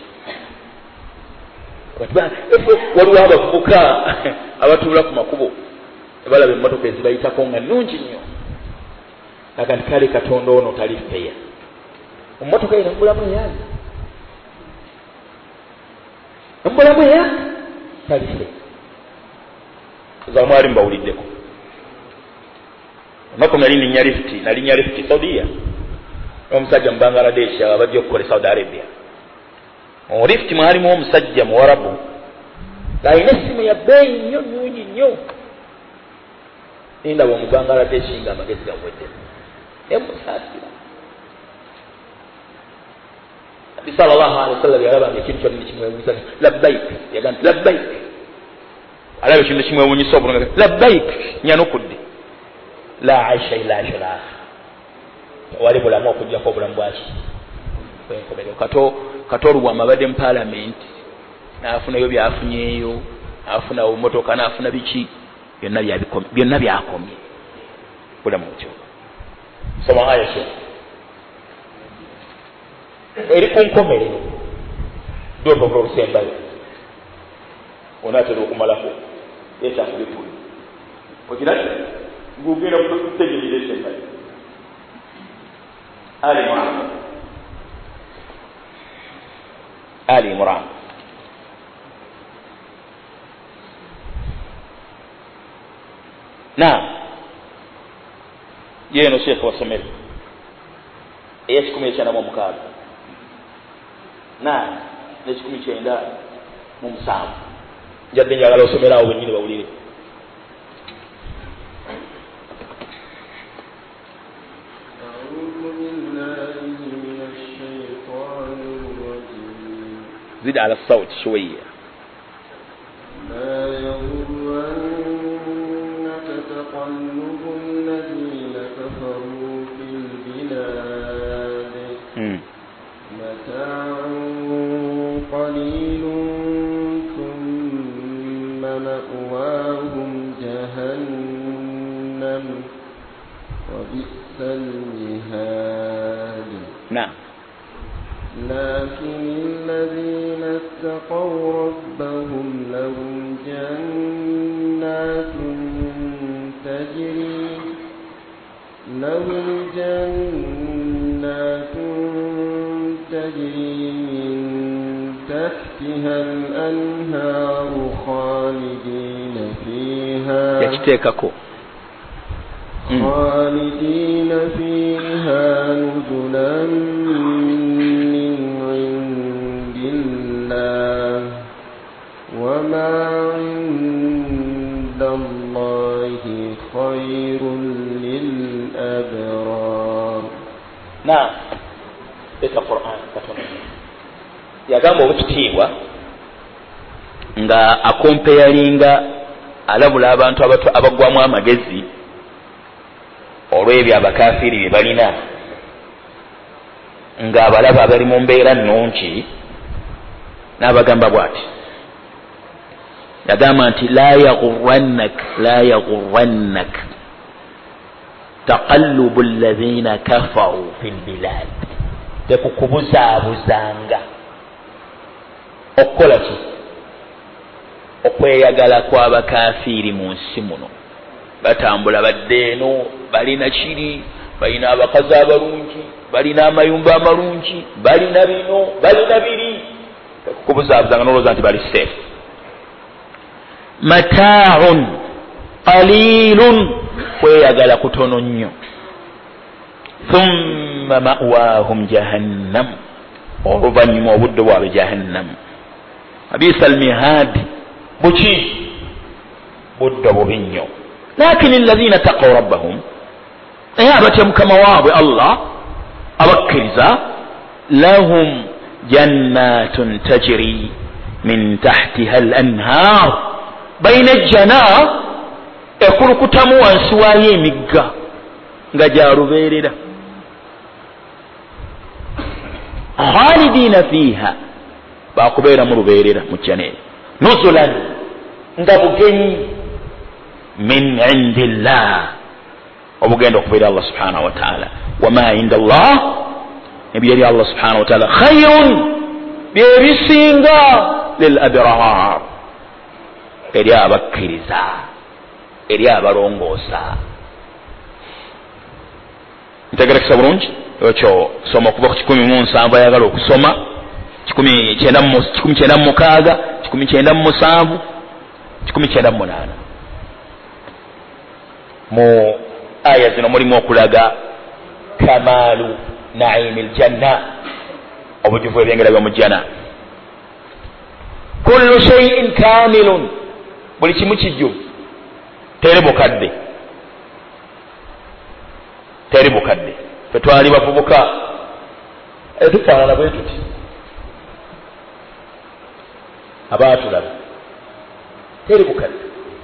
Waliwo abavubuka abatuula ku makubo balaba emmotoka ezibayitako nga nnungi nnyo aga nti kale Katonda ono tali feya. Emmotoka eno mbulamu eyange mbulamu eyange tali feya. Zamwali mbawuliddeko nako nali ninya lifti nali nya lifti Saudiya omusajja mu Bangladesh abajja okukola Saudi Arabia. Mu lifti mwalimu omusajja Muwarabu alina essimu ya bbeeyi nnyo nnungi nnyo. Nindaba mu Bangladesh nga amagezi gawedde emusaasira. Nabi sallallahu alaihi wasallam yalabanga ekintu kyonna kimwewunyisa labbaik yagamba labbaik alaba ekintu kimwewunyisa obulungi labbaik nyanukudde la aisha ila aishal wali bulamu okujjako obulamu bwaki bwenkomerero. Kato kato olubwama abadde mu paalamenti n'afunayo byafunyeeyo afuna emmotoka n'afuna biki byonna byabikomye byonna byakomye bulamu kyo. Soma aya kyo eri ku nkomerero dwepavula olusembayo onaatera okumalako yekyakubikulu okirati ngugenda kutegerera esembayo. Ali Imran Ali Imran naam yeeno sheekhe wasomere eyekikumi ekyana mu mukaaga naam n'ekikumi kyenda mu musanvu njadde njagala osomera awo bennyini bawulire. زد على الصوت شوية. لا يغرنك تقلب الذين كفروا في البلاد متاع قليل ثم مأواهم جهنم وبئس المهاد. نعم. لكن الذين اتقوا ربهم لهم جنات تجري لهم جنات تجري من تحتها الأنهار خالدين فيها يكتيككو خالدين فيها نزلا وما عند الله خير للأبرار. نعم. Eka Qur'an Katonda yagamba obukitiibwa nga akompeyalinga alabula abantu abato abagwamu amagezi olw'ebyo abakafiiri bye balina nga abalaba abali mu mbeera nnungi n'abagamba bw'ati yagamba nti la yaghurrannak la yaghurrannak taqallubu alladhina kafaru fil bilad, tekukubuzaabuzanga okukola ki, okweyagala kw'abakafiiri mu nsi muno. Batambula badde eno, balina kiri, balina abakazi abalungi, balina amayumba amalungi, balina bino, balina biri, tekukubuzaabuzanga n'olowooza nti bali safe. Mata'un qalilun, kweyagala kutono nnyo. Thumma ma'waahum jahannam, oluvannyuma obudde bwabwe jahannam. Abisa almihad, buki budde bubi nnyo. Lakini alladhina taqaw rabbahum, naye abatya mukama waabwe Allah abakkiriza, lahum jannatun tajri min tahtiha al-anhar, bayina ejjana ekulukutamu wansi waayo emigga nga gyalubeerera. Khalidina fiha, bakubeera mu lubeerera mu jjana eyo. Nuzulan, nga bugenyi, min indillah, obugenda okubeera Allah subhanahu wa ta'ala. Wama inda Allah, ebyeri Allah subhanahu wa ta'ala, khayrun, byebisinga lil abrar, eri abakkiriza, eri abalongoosa. Ntegerekesa bulungi ekyo. Soma okuva ku kikumi mu nsanvu ayagala okusoma, kikumi kyenda mu mukaaga, kikumi kyenda mu musanvu, kikumi kyenda mu munaana. Mu aya zino mulimu okulaga kamalu naimi aljanna, obujuvu ebyengera byomu jjana. Kullu shay'in kamilun, buli kimu kijjuvu, teri bukadde, teri bukadde. Fe twali bavubuka tufaanana bwe tuti, abaatulaba teri bukadde,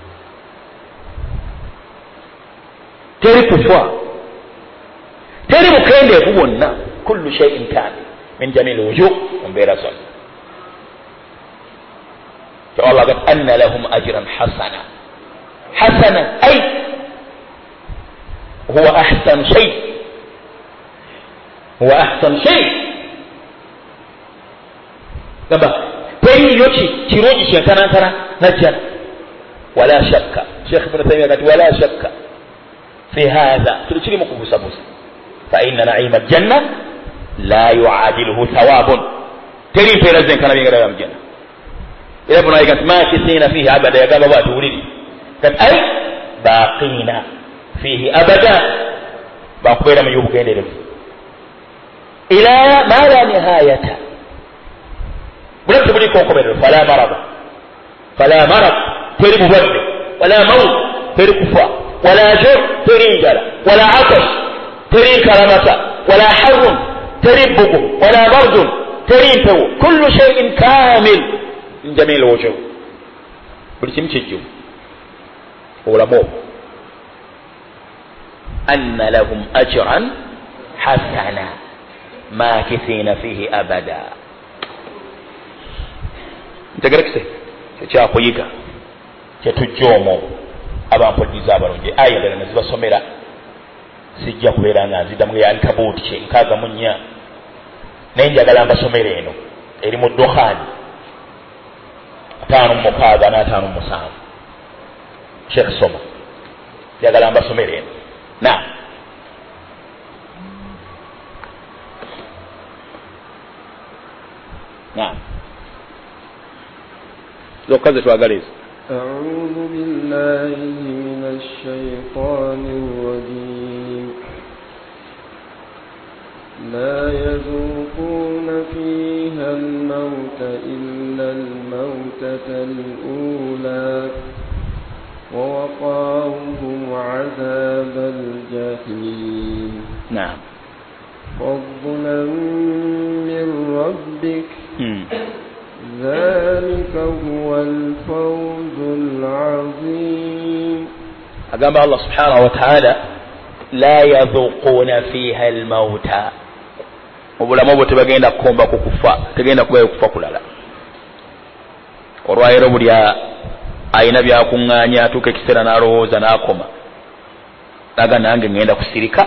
teri kufa, teri bukendeevu bwonna. Kullu shay'in kamil min jamil wujuh, mumbeera zonna. Allah gat anna lahum ajran hasana. Hasana ay huwa ahsan shay, huwa ahsan shay. Gamba teri yoki kirungi kyenkanankana najjana. Wala shakka, Sheikh Ibn Taymiyyah gati wala shakka fi hadha, tulikiri mu kubusabusa, fa inna na'ima aljanna la yu'adiluhu thawabun, teri mpeera zenkana byengera bya mujjanna. Era buna yagati makithina fihi abada, yagamba bwati wuliri kati ay baqina fihi abada, bakubeera mu y'obugenderevu ila ma la nihayata, bulamu tebuliko nkomerero. Fala marada, fala marad, teri bulwadde, wala mawt, teri kufa, wala jur, teri njala, wala atash, teri nkalamata, wala harrun, teri bbugu, wala bardun, teri mpewo. Kullu shay'in kamil min jamil wujuh, buli kimu kijjuvu, obulamu obwo. Anna lahum ajran hasana makithina fihi abada. Ntegerekese ekyakuyiga kyetujja omwo abampuliriza abalungi. Aya endala nezibasomera sijja kubeera nga nziddamu Ankabut kyenkaaga mu nnya, naye njagala mbasomera eno eri mu Dukhani ataano mu mukaaga n'ataano mu musanvu. Sheikh soma, njagala mbasomera eno. Naam, naam, zokka ze twagala ezo. أعوذ بالله من الشيطان الرجيم. لا يذوقون فيها الموت إلا الموتة الأولى ووقاهم عذاب الجحيم. نعم. فضلا من ربك ذلك هو الفوز العظيم. أقام الله سبحانه وتعالى لا يذوقون فيها الموت. obulamu obwo tebagenda kukomba kukufa, tegenda kubayo kufa kulala. Olwaleero buli ayina byakuŋŋaanya atuuka ekiseera n'alowooza n'akoma, aga nange ngenda kusirika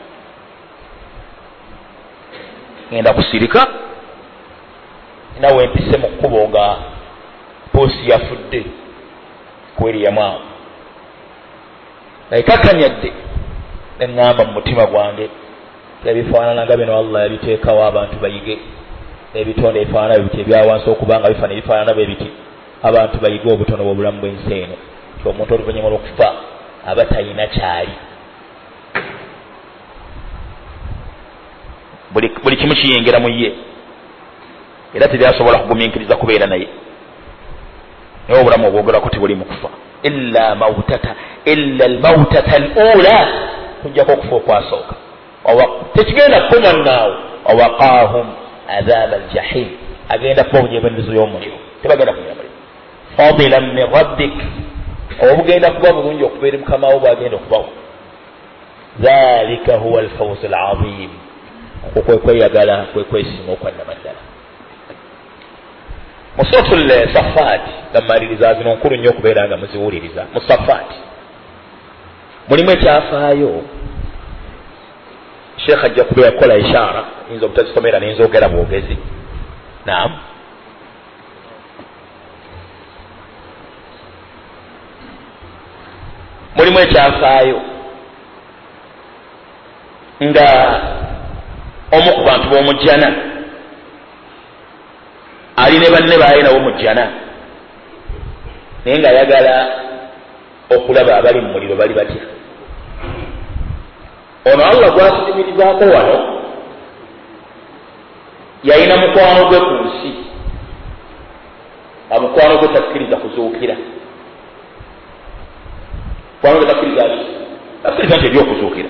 ngenda kusirika nawe mpise mu kkubo nga poosi yafudde kweriyamu naye kakanyadde neŋŋamba mu mutima gwange ebifaanana nga bino Allah yabiteekawo abantu bayige ebitonde ebifaanana bye biti ebyawansi okubanga bifaana ebifaanana bye biti abantu bayige obutono bw'obulamu bw'ensi eno ti omuntu oluvannyuma lw'okufa aba talina kyali buli, buli kimu kiyengera mu ye era tebyasobola kugumiikiriza kubeera naye naye obulamu obwogerako tebuli mu kufa illa mautata illa almautata alula kujjako okufa okwasooka tekigenda kukoma naawe wawaqaahum adhaba aljahim agenda kuba obujebendezo y'omuliro tebagenda kunyira muliro fadilan min rabbik obugenda kuba bulungi okubeera mukamawo bwagenda okubawo dhalika huwa alfawz alazim okwo kwe kweyagala kwe kwesinga okwannamaddala mu suratul Saffat gamaliriza zino nkulu nnyo okubeera nga muziwuliriza mu Saffat mulimu ekyafaayo Sheikh ajja kubeera kola ishara yinza obutazisomera nayinza ogera bwogezi naam mulimu ekyafaayo nga omu ku bantu b'omujjana ali ne banne baayinawo mujjana naye ng'ayagala okulaba abali mu muliro bali batya ono Allah gwatutimirizaako wano yalina mukwano gwe ku nsi amukwano gwe takkiriza kuzuukira mukwano gwe takkiriza ali takkiriza nti ebyokuzuukira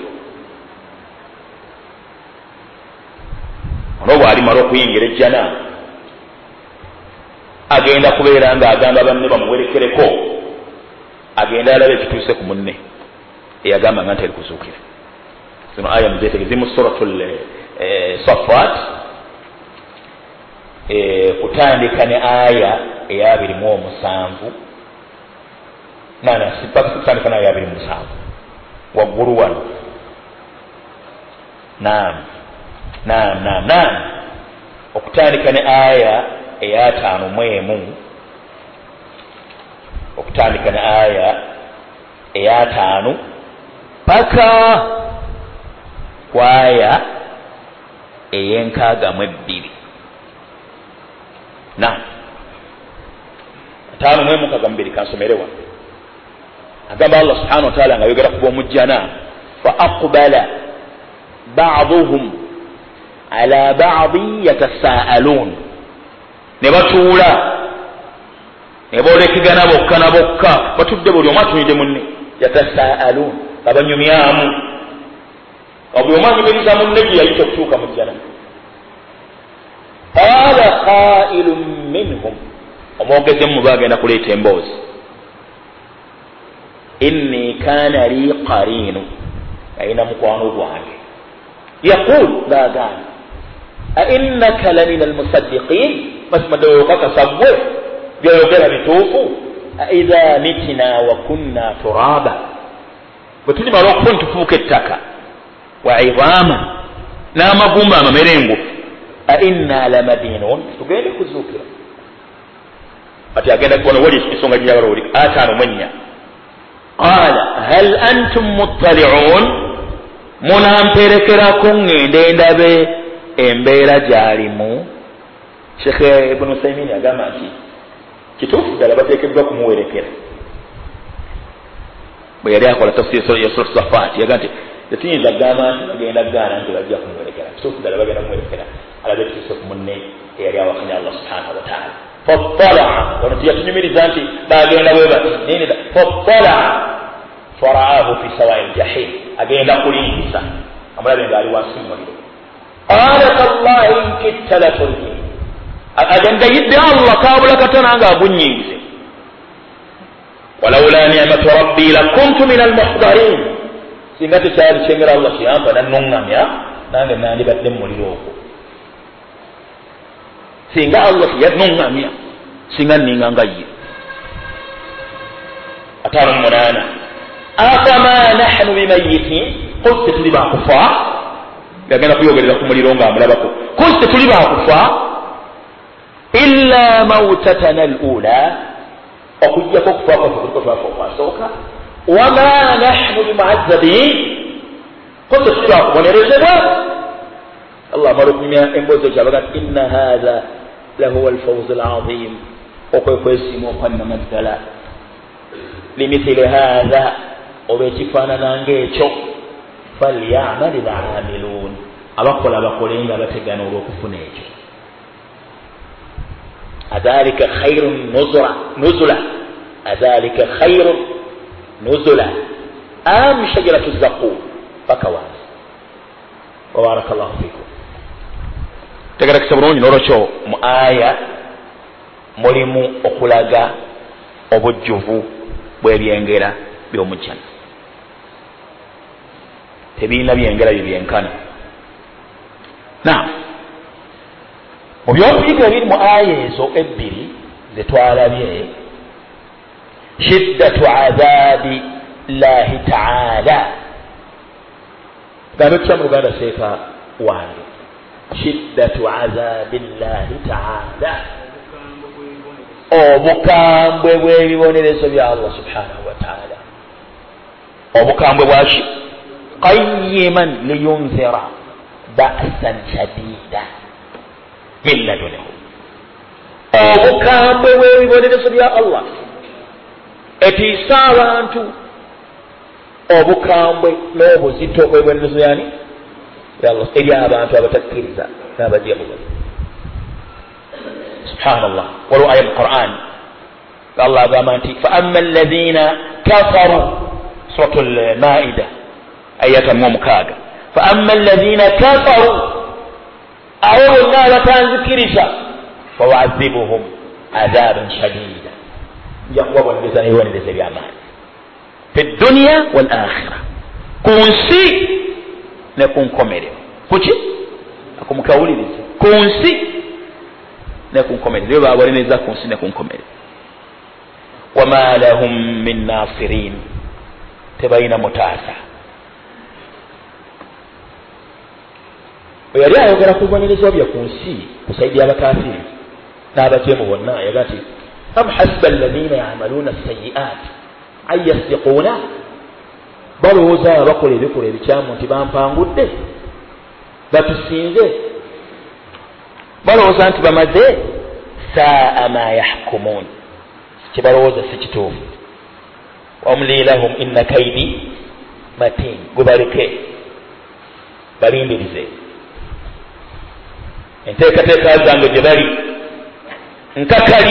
ono bw'alimala okuyingira ejjana agenda kubeera ng'agamba banne bamuwerekereko agenda alaba ekituuse ku munne eyagamba nga nti ali kuzuukira zino aya muzeetegezi mu suratul Saffat kutandika ne aya eyabiri mu omusanvu nana sipaka kutandika n'aya abiri mu musanvu waggulu wano naam naam naam naam okutandika ne aya eyataano mu emu okutandika ne aya eyataano paka kwaya ey'enkaaga mu ebbiri na ataano mu emu kaaga mu bbiri kansomerewa agamba Allah subhanahu wa ta'ala nga yogera ku b'omujjana fa aqbala ba'duhum ala ba'di yatasaalun ne batuula ne boolekigana bokka na bokka batudde buli omu atunyidde munne yatasaalun abanyumyamu buli omu anyumiriza munne gye yayita okutuuka mu jjana qala qailun minhum omwogeze mu bagenda kuleeta emboozi inni kana li qarinu ayina mukwano gwange yaqul bagana ainnaka lamina almusaddiqin masimaddeokakasagwe byoyogera bituufu aidha mitina wa kunna turaba bwe tulimala okufa nitufuuka ettaka wa idhama n'amagumba amamerengufu ainna lamadinun tugende kuzuukira ati agenda kubona wali ensonga gyeyagala oli ataano mu ennya qala hal antum muttali'un munamperekerako ŋŋende ndabe embeera gy'alimu Sheikh Ibn Usaymin agamba nti kituufu ddala bateekeddwa kumuwerekera bwe yali akola tafsiri ya sura Saffat yaga nti tetuyinza kugamba nti bagenda kugaana nti bajja kumuwerekera kituufu ddala bagenda kumuwerekera alabe tuuse ku munne eyali awakanya Allah subhanahu wa ta'ala fattala ono tiyatunyumiriza nti bagenda bwe bati nini fattala faraahu fi sawa'i ljahim agenda kulinkisa amulabe ng'ali wansi mu muliro qala tallahi in kitta latulhi agenda yidde Allah kaabula katona ng'agunnyiize walaula ni'matu rabbi lakuntu min almuhdarin singa tekyali kyengera Allah kiyampa nannuŋŋamya nange nandibadde mu muliro ogwo singa Allah yannuŋŋamya singa nninga nga ye ataano mu munaana afama nahnu bimayitin qul tetuli bakufa yagenda kuyogerera ku muliro ng'amulabako qul tetuli bakufa illa mautatana al-ula okujjako okufa kwaffe kuliko twafa okwasooka wama nahnu bimuazzabin qul tetuli bakubonerezebwa Allah amala okumya emboozi ekyabaga nti inna hadha lahuwa alfawzu alazim okwekwesiima okwannama ddala limithili hadha oba ekifaanana ng'ekyo falyamali laamiluun abakola bakole nga bategana olw'okufuna ekyo adhalika khairun nuzula nuzula adhalika khairun nuzula am shajaratu zaqum paka wansi wa barakallahu fikum tegerekesa bulungi n'olwekyo mu aya mulimu okulaga obujjuvu bw'ebyengera by'omujjana tebirina byengera bye byenkana na mu byokuyiga ebiri mu aya ezo ebbiri ze twalabye shiddatu adhabi llahi taala gambe tutya mu luganda seeka wange shiddatu adhabi llahi taala obukambwe bw'ebibonerezo bya Allah subhanahu wa ta'ala obukambwe bwaki qayyiman liyunzira ba'san shadida min ladunhu obukambwe bw'ebibonerezo bya Allah etiisa abantu obukambwe n'obuzito bw'ebibonerezo yani ya Allah eri abantu abatakkiriza n'abajeemu سبحان الله ولو آية القرآن قال الله قامت فأما الذين كفروا سورة المائدة آية ممكاغة فأما الذين كفروا أعوذ النار تنذكرسا فوعذبهم عذابا شديدا يقوى الجزاء ونجزاء بأمان في الدنيا والآخرة كونسي نكون كوميدي كوشي أكون كاولي كونسي nekunkomerera babonereza ku nsi nekunkomerera wama lahum min nasirin tebalina mutaasa yali ayogera ku bibonerezwa bya ku nsi kusaidia abakafiri n'abajeemu bonna yaga ati am hasiba alladhina ya'maluna as-sayyi'at ay yasbiquna balowooza abakola ebikola ebikyamu nti bampangudde batusinze balowooza nti bamaze saa ma yahkumun kibalowooza si kituufu wamli lahum inna kaidi matin gubaleke balindirize enteekateeka zange gye bali nkakali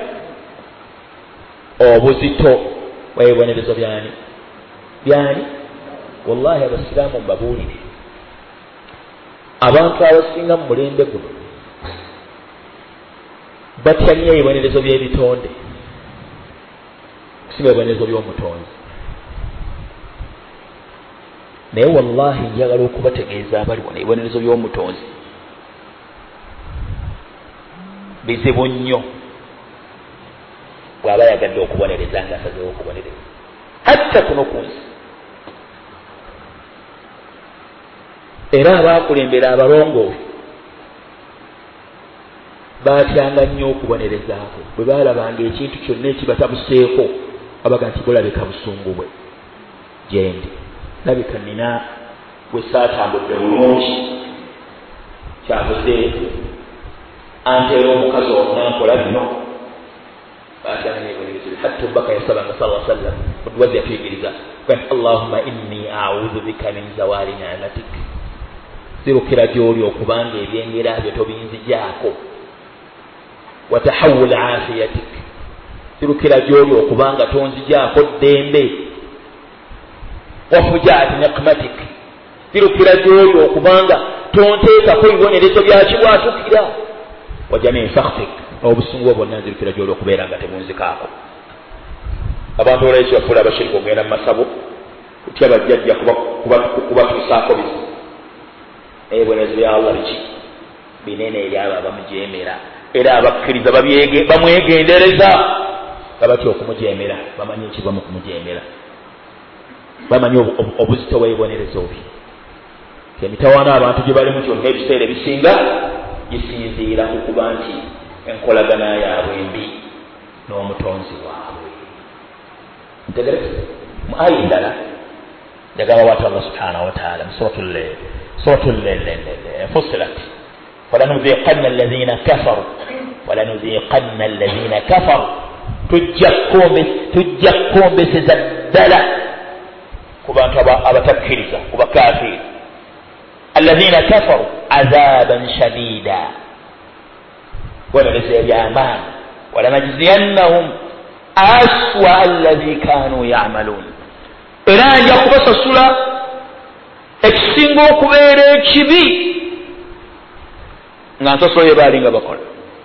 obuzito bw'ebibonerezo byani byani wallahi abasiraamu mbabuulire abantu abasinga mu mulembe guno batya nnyo ebibonerezo by'ebitonde kusinga ebibonerezo by'omutonzi naye wallahi njagala okubategeeza abali wano ebibonerezo by'omutonzi bizibu nnyo bw'aba yagadde okubonereza ng'asazeewo okubonereza hatta kuno ku nsi era abaakulembera abalongoofu baatyanga nnyo okubonerezaako bwe baalabanga ekintu kyonna ekibatabuseeko abaga nti bulabika busungu bwe gyendi labika nina bwe saatambudde bulungi kyavuze anteera omukazi onankola bino baatyanga nebonerezo hatta obbaka yasabanga sala sallam muduwazi yatuyigiriza allahumma inni audhu bika min zawali ni'matik sirukira gy'oli okubanga ebyengera byo tobinzijaako watahawul afiyatik sirukira gy'oli okubanga tonzijaako ddembe wafujaati niqmatik sirukira gy'oli okubanga tonteekako ebibonerezo byakibwatukira wajamii fakhtik n'obusungu bwonna nzirukira gy'oli okubeera nga tebunzikaako abantu olwekyo bafuula abashirika okugenda mu masabo kutya bajjajja kubatuusaako bizi ebibonerezo bya Allah biki binene eri abo abamujeemera era abakkiriza bamwegendereza nga batya okumujeemera bamanyi ekiva mu kumujeemera bamanyi obuzito bw'ebibonerezo bye. Emitawaana abantu gye balimu kyonna ebiseera ebisinga gisinziira ku kuba nti enkolagana yaabwe mbi n'omutonzi waabwe. Ntegereza mu aya endala yagamba bw'ati Allah subhanahu wa ta'ala mu suratul Fussilat, walanuziqanna alladhina kafaru walanuziqanna alladhina kafaru, tujja kukombeseza ddala ku bantu abatakkiriza, ku bakaafiri. Alladhina kafaru azaban shadida, bonereza ebyamaanyi. walanajziyannahum aswa alladhi kanu ya'malun, era nja kubasasula ekisinga okubeera ekibi nga nsasula bye baali nga bakola.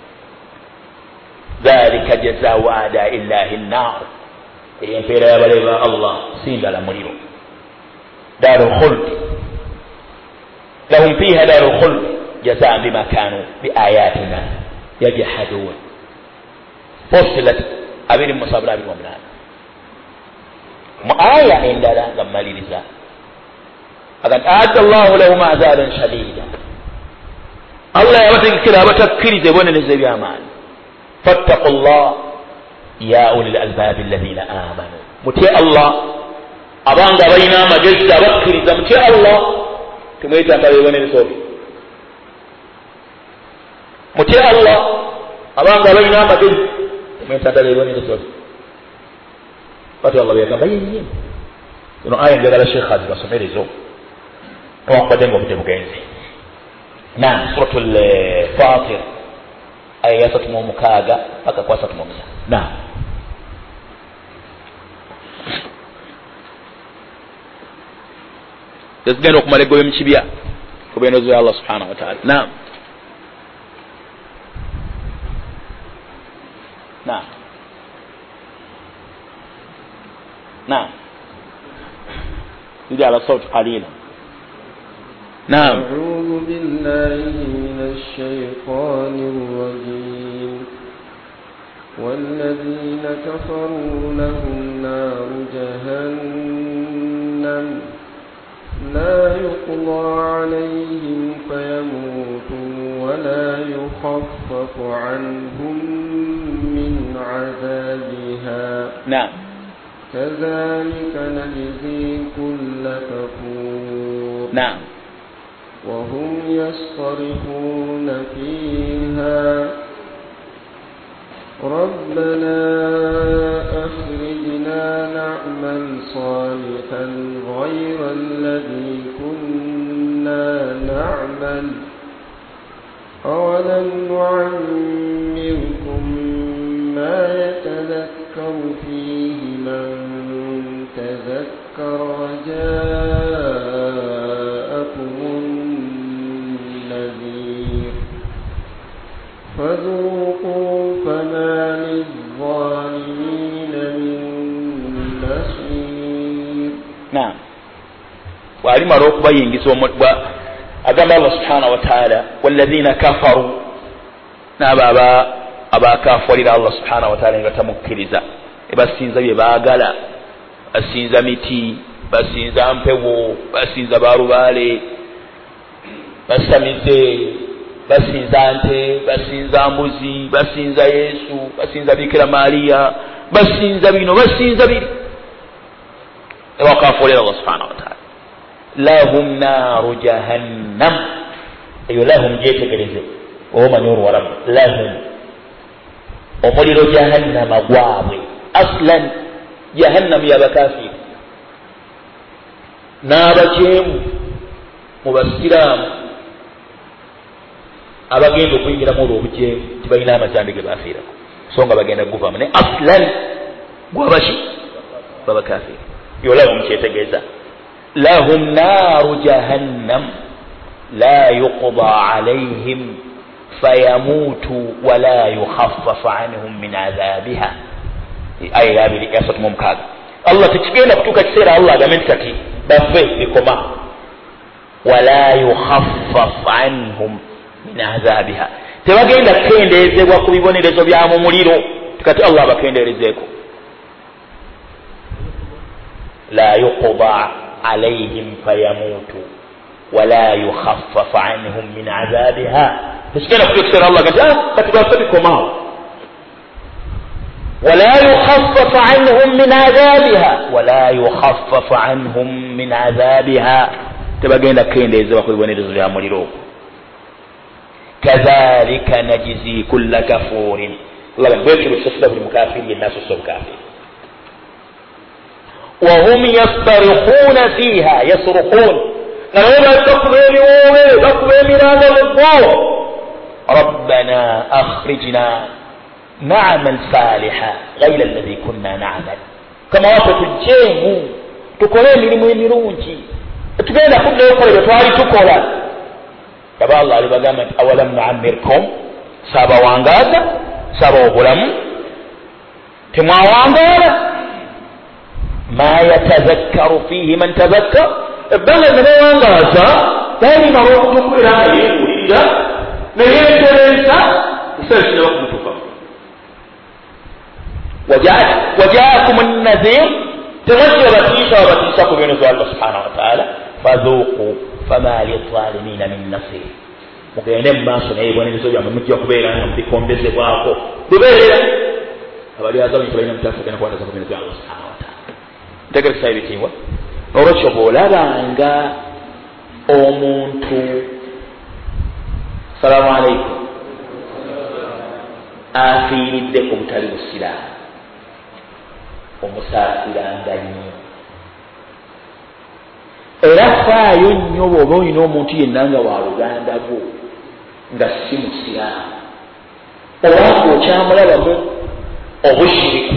dhalika jazaa'u a'daa'i llahi an-naar, empeera y'abalabe ba Allah si ndala muliro. daarul khuld lahum fiha daarul khuld jazaa'an bima kanu biayatina yajhadun. Fussilat abiri mu sabula abiri mu munaana. Mu aya endala nga mmaliriza agati adda Allahu lahum azaban shadida, Allah yabategekera abatakkiriza ebibonerezo eby'amaanyi. fattaqullah ya ulil albaabi alladhina amanu, mutye Allah abanga balina amagezi abakkiriza, mutye Allah temwetamba ebibonerezo bye. mutye Allah abanga balina amagezi temwetamba ebibonerezo bye. Bati Allah byagamba yennyini. Ino aya njagala Sheikh Haji basomerezo newankubadde nga obudde bugenzi. Naam, suratul Fatir aya ya asatu mu mukaaga paka ku asatu mu musanvu. Naam, tezigenda okumala egobe mu kibya ku bwenezo ya Allah subhanahu wa ta'ala. Naam, naam, naam, نجعل الصوت قليلا. نعم. أعوذ بالله من الشيطان الرجيم. والذين كفروا لهم نار جهنم لا يقضى عليهم فيموتوا ولا يخفف عنهم من عذابها. نعم. كذلك نجزي كل كفور. نعم. وهم يصطرخون فيها ربنا أخرجنا نعمل صالحا غير الذي كنا نعمل أولم نعمركم ما يتذكر فيه من تذكر وجاءكم النذير فذوقوا فما للظالمين من نصير. نعم. وعلم ركبا ينجسوا مطبع أقام الله سبحانه وتعالى والذين كفروا نابا أبا كافر إلى الله سبحانه وتعالى يتمكرزا basinza bye baagala, basinza miti, basinza mpewo, basinza balubaale, basamize, basinza nte, basinza mbuzi, basinza Yesu, basinza Bikira Maria, basinza bino, basinza biri. Ewakafuulira Allah subhanahu wa ta'ala. Lahum naaru jahannam, eyo lahum gyetegereze omanyi olwarabu. Lahum omuliro jahannama gwabwe. Aslan jahannam y'abakafiri n'abajeemu mu basiraamu abagenda okuyingiramu olw'obujeemu tibalina amazambi ge baafiirako, so nga bagenda kuguvamu. naye aslan gwabaki babakafiri. yolawo mukyetegeeza lahum naaru jahannam la yuqda alayhim fayamuutu wala yukhaffafu anhum min adhabiha. aya yabiri yasatu mu mukaaga. Allah tekigenda kutuuka kiseera Allah agambe nti kati baffe bikoma, wala yukhaffaf anhum min azabiha, tebagenda kukendeezebwa ku bibonerezo bya mu muliro tikati Allah abakendeerezeeko. la yuqda alayhim fayamutu wala yukhaffaf anhum min azabiha. Tusigenda kuteekera Allah kati kati basabikomawo wala yukhaffaf anhum min azabiha wala yukhaffaf anhum min azabiha, tebagenda kukendeezebwa ku bibonerezo bya muliro. kadhalika najzi kulla kafurin, Allah bwekyo tusasula buli mukafiri yenna asusa obukafiri. وهم يصطرخون فيها يصرخون نرى تقبل ووي تقبل ميراث الضوء ربنا أخرجنا نعمل صالحا غير الذي كنا نعمل كما وقت الجيم تقولين من يميرونجي تقولين قبل يقول يتواري تقولا يبقى الله لبقامت أولم نعمركم سابا وانغاتا سابا وغلم تما وانغاتا ما يتذكر فيه من تذكر بل من وانغازا دائما روح تقول هذه يريد نهي تريسا يسلسل وقت متفق. وجاءت وجاءكم النذير توجه بتيسا وبتيسا بين الله سبحانه وتعالى فذوقوا فما للظالمين من نصير. mugende maaso naye bonerezo byammwe mujja kubeera nga mubikombezebwako kubeera abali azamu tulina mutafagana kwataza ku bintu bya Allah subhanahu wa ta'ala. Ntegerekesa ebitiibwa olwekyo bw'olabanga omuntu salaamu aleikum afiiridde ku butali busiraamu omusaasiranga nnyo, era faayo nnyo bw'oba olina omuntu yenna nga wa luganda gwo nga si musiraamu obanga okyamulabamu obushiriku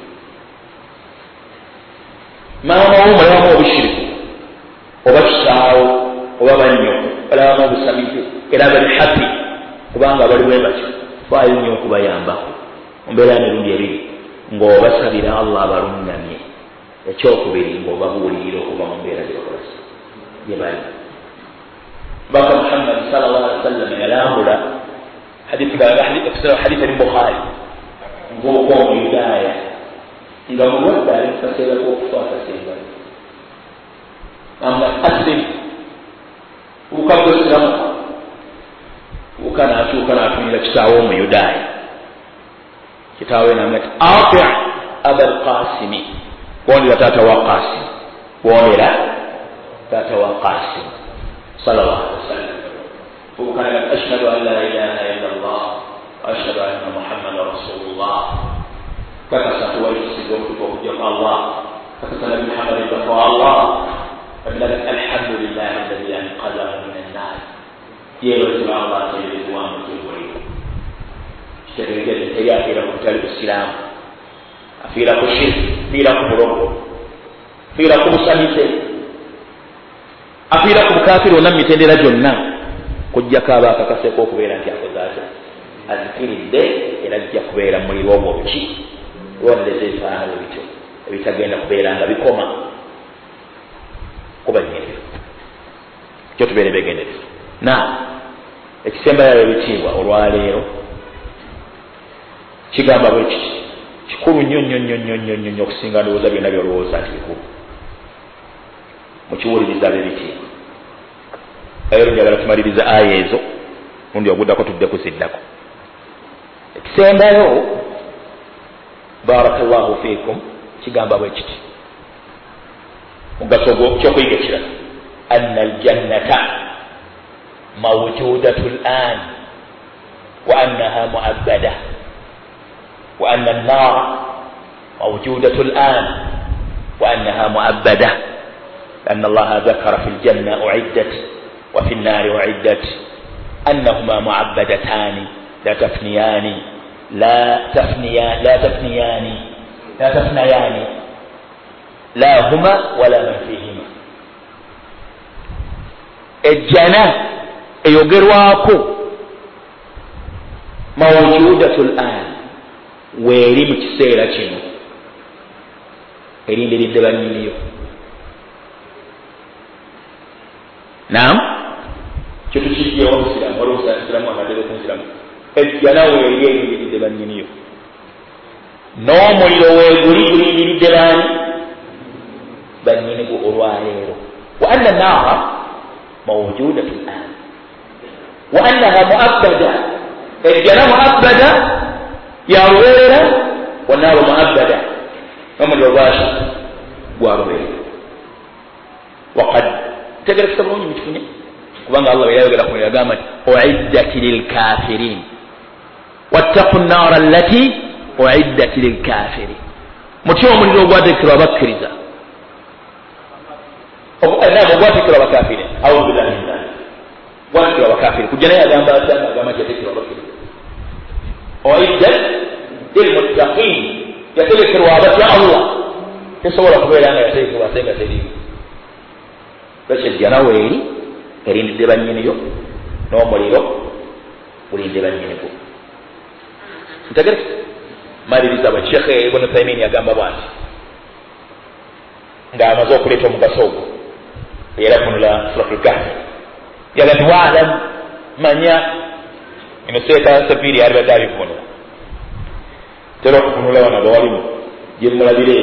maama wo mulabamu obushiriku oba kisaawo oba bannyoko balabamu obusamize era bali happy kubanga bali bwe batyo. Faayo nnyo okubayambako mumbeera mirundi ebiri ng'obasabira Allah abalungamye, ekyokubiri ng'obabuulirira okuva mu mbeera gyebakolasi gye bali. Baka Muhammad sallallahu alaihi wasallam yalambula hadithi ga hadithi ya Bukhari ng'oko omuyudaaya nga mulwadde ali mu kaseera k'okufa akasemba amba aslim ukagosiramu ukanaatuuka n'atumira kitaawe omuyudaaya, kitaawe namati ati abal qasimi, wondera taata wa qasim, wondera taata wa qasim sallallahu alaihi wasallam. ukanaga ashhadu an la ilaha illa Allah wa ashhadu anna muhammadan rasulullah, kakasa tuwaisiza okutuka okujja kwa Allah, kakasa nabi Muhammad bafa Allah, abinaka alhamdulillah alladhi anqadhahu min an-nar, yebaziba Allah tayebezebwamu kyebuliro. Kitegeregeze teri afiira ku butali busiraamu, afiira ku shirki, afiira ku bulogo, afiira ku busamize, afiira ku bukafiri onna mu mitendera gyonna, kujjako aba akakaseko okubeera nti akoze atyo azikiridde, era ajja kubeera mu muliro ogwo buki lwondereza ebifaanano bityo ebitagenda kubeera nga bikoma kubanyerera. Kyo tubeere begendereza. Na ekisembayo ebitiibwa olwaleero kigamba bwe kiti kikulu nnyo nnyo nnyo nnyo nnyo nnyo okusinga ndowooza byonna byolowooza nti bikulu mukiwuliriza b'ebitiibwa. Ayo njagala tumaliriza aya ezo mundi oguddako tudde kuziddako. Ekisembayo barakallahu fiikum kigamba bwe kiti mugaso kyokuyiga ekirala anna aljannata mawjudatu lan wa annaha muabbada wa anna an-nar mawjudatu lan wa annaha muabbada anna allaha dhakara fi aljanna uiddat wa fi an-nar uiddat annahuma muabbadatan la tafniyani la tafniya la tafniyani la tafnayani la huma wala man fihima. Ejjana eyogerwako mawjudatu lan weeri mu kiseera kino erindiridde bannyiniyo. Naam, kyo tukijjewo musiramu waliwo musiramu akatebe ku nsiramu. Ejjana weeri erindiridde bannyiniyo, n'omuliro weeguli gulindiridde baani? bwengu olwaleero wa anna naara mawjudatu lan wa annaha muabbada ejjana muabbada yalubeerera wanaaru muabbada nomuliro lwaki gwalubeerera waqad tegerekesa bulungi mukifunye kubanga allah yayogera ku yagamba nti uiddat lilkafirin wattaqu nnaara allati uiddat lilkafirin mutya omuliro ogwateekera abakkiriza ogwateekera abakafirin audu billahi min dhalik gwateekera abakafirin kujja naye agamba atya agamba nti yateekera abakkiriza uiddat lilmuttaqin yategekerwa abatya allah tesobola kubeera nga yategekerwa ate nga teriiwo lwekyo ejjana weeri erindidde bannyiniyo n'omuliro bulinde bannyinigo ntegere maliriza bwe shekhe ibunu taimin yagamba bwanti ng'amaze okuleeta omugaso ogwo era kunula suratul kahfi yaga nti waalam manya ino seeta safiiri alibadde abivunula tera okuvunula wano abawalimu gye mulabire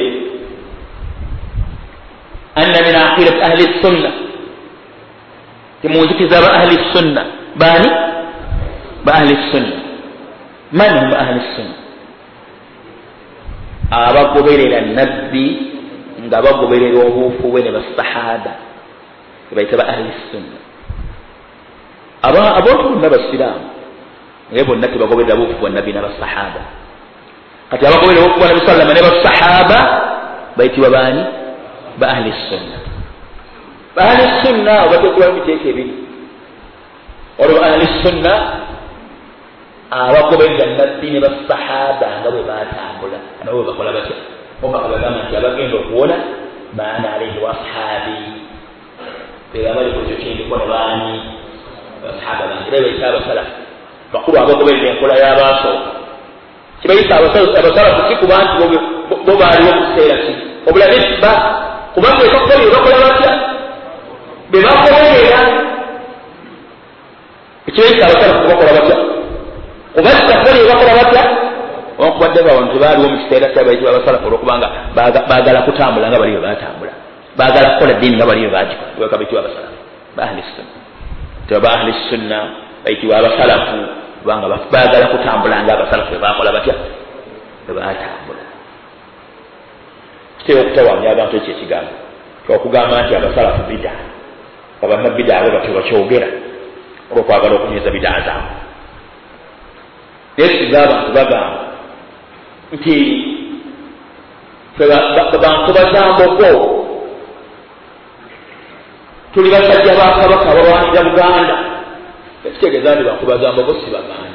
anna min aqidat ahli sunna timuzikiza ba ahli sunna bani ba ahli sunna man hum ahli sunna abagoberera nabbi nga bagoberera obuufu bwe ne basahaba tebayita ba ahli sunna abantu bonna basiraamu naye bonna tebagoberera buufu bwa nabbi n'abasahaba kati abagoberera obuufu bwa nabi sallama ne basahaba bayitibwa bani ba ahli sunna ba ahli sunna obateekebwa emiteeko ebiri olwo ahli sunna abagoberera nabbi ne basahaba nga bwe baatambula nabo bwe bakola batya obakabagamba nti abagenda okuwona maana alayhi wa ashabi begamba liko ekyo kindiko ne baani basahaba bange era bayita abasalafu bakulu abagoberera enkola y'abaasooka kibayisa abasalafu si kuba nti bo baaliwo mu kiseera ki obulabe ba kubanga ekyokukola bakola batya be bakolerera ekibayisa abasalafu bakola batya kuba kitakola bakola batya okubadde bawantu baaliwo mu kiseera kyabaiti abasalafu olwokubanga baagala kutambula nga bali bwe baatambula baagala kukola ddiini nga bali bwe baagikola weka bayitibwa abasalafu ba ahli sunna teba ba ahli sunna bayitibwa abasalafu kubanga baagala kutambula nga abasalafu bwe baakola batya bwe baatambula kitera okutawaanya abantu ekyo ekigambo kyokugamba nti abasalafu bida abanna bida abo batyo bakyogera olwokwagala okunyweza bidaa zaabwe naye singa abantu bagamba nti bantu bazambogo tuli basajja ba kabaka abalwanira buganda ekitegeeza nti bantu bazambogo si baganda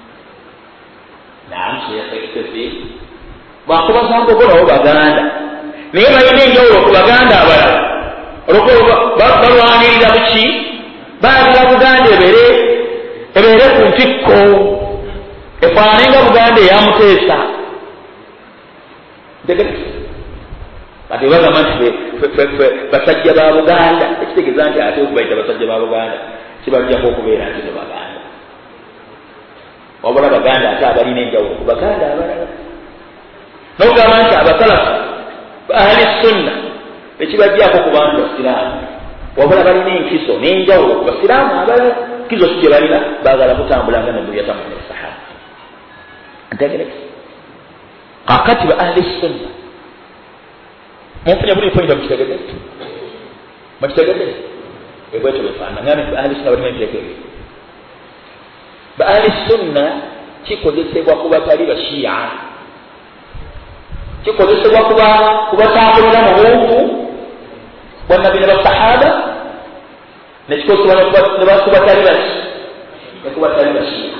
namuseekese bantu bazambogo nabo baganda naye balina enjawulo ku baganda abalala olwokuba balwanirira buki balira buganda ebere ebere ku ntikko efaanenga buganda eyamuteesa kati bagamba nti basajja ba buganda ekitegeeza nti ate okubaita basajja ba buganda kibajjako okubeera nti ne baganda wabula baganda ate abalina enjawulo ku baganda abalala nokugamba nti abasalafu ba ahli sunna ekibajjako ku bantu basiraamu wabula balina enkiso n'enjawulo ku basiraamu abalala kizo si gye balina baagala kutambula nga nabbi yatamula sahaba ntegerekese kakati ba ahli sunna munfunya buli pointa mukitegede mukitegede ebweto befaana ngami ba ahli sunna balina emiteeko ebiri ba ahli sunna kikozesebwa ku batali bashiya kikozesebwa kuba kubatambulira mu buufu bwa nabbi ne basahaba nekikozesebwa ku batali baki ne ku batali bashiya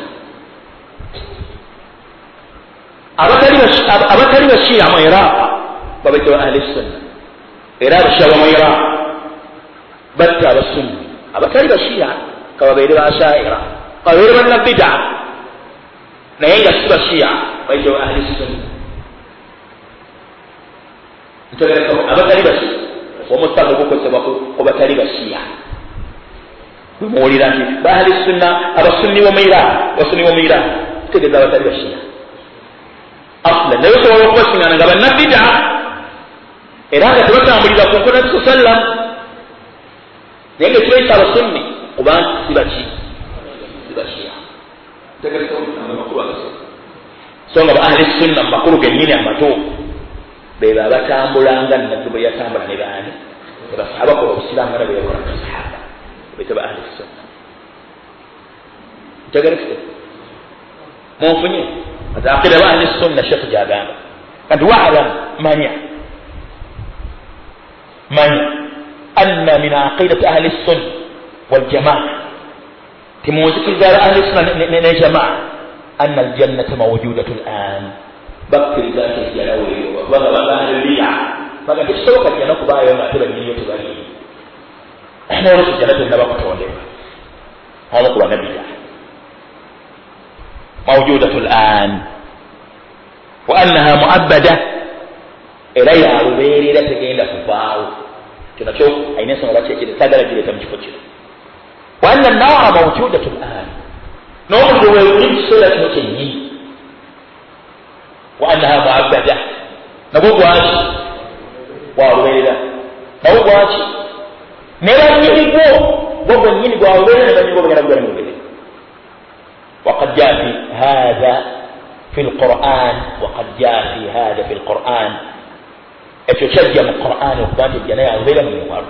abatali bashiya mu iraq babaitibwa ahli sunna era abashiya mu iraq batta abasunni abatali bashiya kababeere bashaira kababeere bannabida naye nga si bashiya baitibwa ahli sunna ntegerekamu abatali bashiya omutago gukozesebwa ku batali bashiya bwemuwulira nti ba ahli sunna abasunni bomu iraq basunni bomu iraq kitegeeza abatali bashiya asla naye osobola okubasiŋana nga bannabida era nga tebatambulira ku nkola nabi sallam naye nga kibaisa abasunni kuba nti sibaki sibashia so nga ba ahli sunna mu makulu gennyini amatuufu beba abatambulanga nabbi bwe yatambula ne baani ebasahaba kola obusiraamu nga beyakola basahaba betaba ahli sunna ntegerekese munfunye ati aqida ba ahli sunna shekhu gyagamba kanti waalam manya manya anna min aqidati ahli sunna waljamaa timunzikiriza ahli sunna ne jamaa anna aljannata mawjudatu lan bakkiriza nti ejjana weeyo kubanga baganda bida baga tekisoboka jjana kubaayo nga ate banyiniyo tebaliyo nolwekyo jjana tennaba kutondebwa omu kuba nabida mawjudatu lan wa annaha muabbada era yalubeerera tegenda kuvaawo kyonakyo ayina ensonga lwakyekiri sagala gireeta mu kifo kino wa anna nawa mawjudatu lan n'omuliro weeguli mu kiseera kino kyennyini wa annaha muabbada nagwo gwaki walubeerera nagwo gwaki ne banyini gwo gwo gwennyini gwalubeerera ne banyini gwo bagenda kugala mubeerera وقد جاء في هذا في القرآن وقد جاء في هذا في القرآن اتشجع من القرآن وقبات الجناية غير من الغرب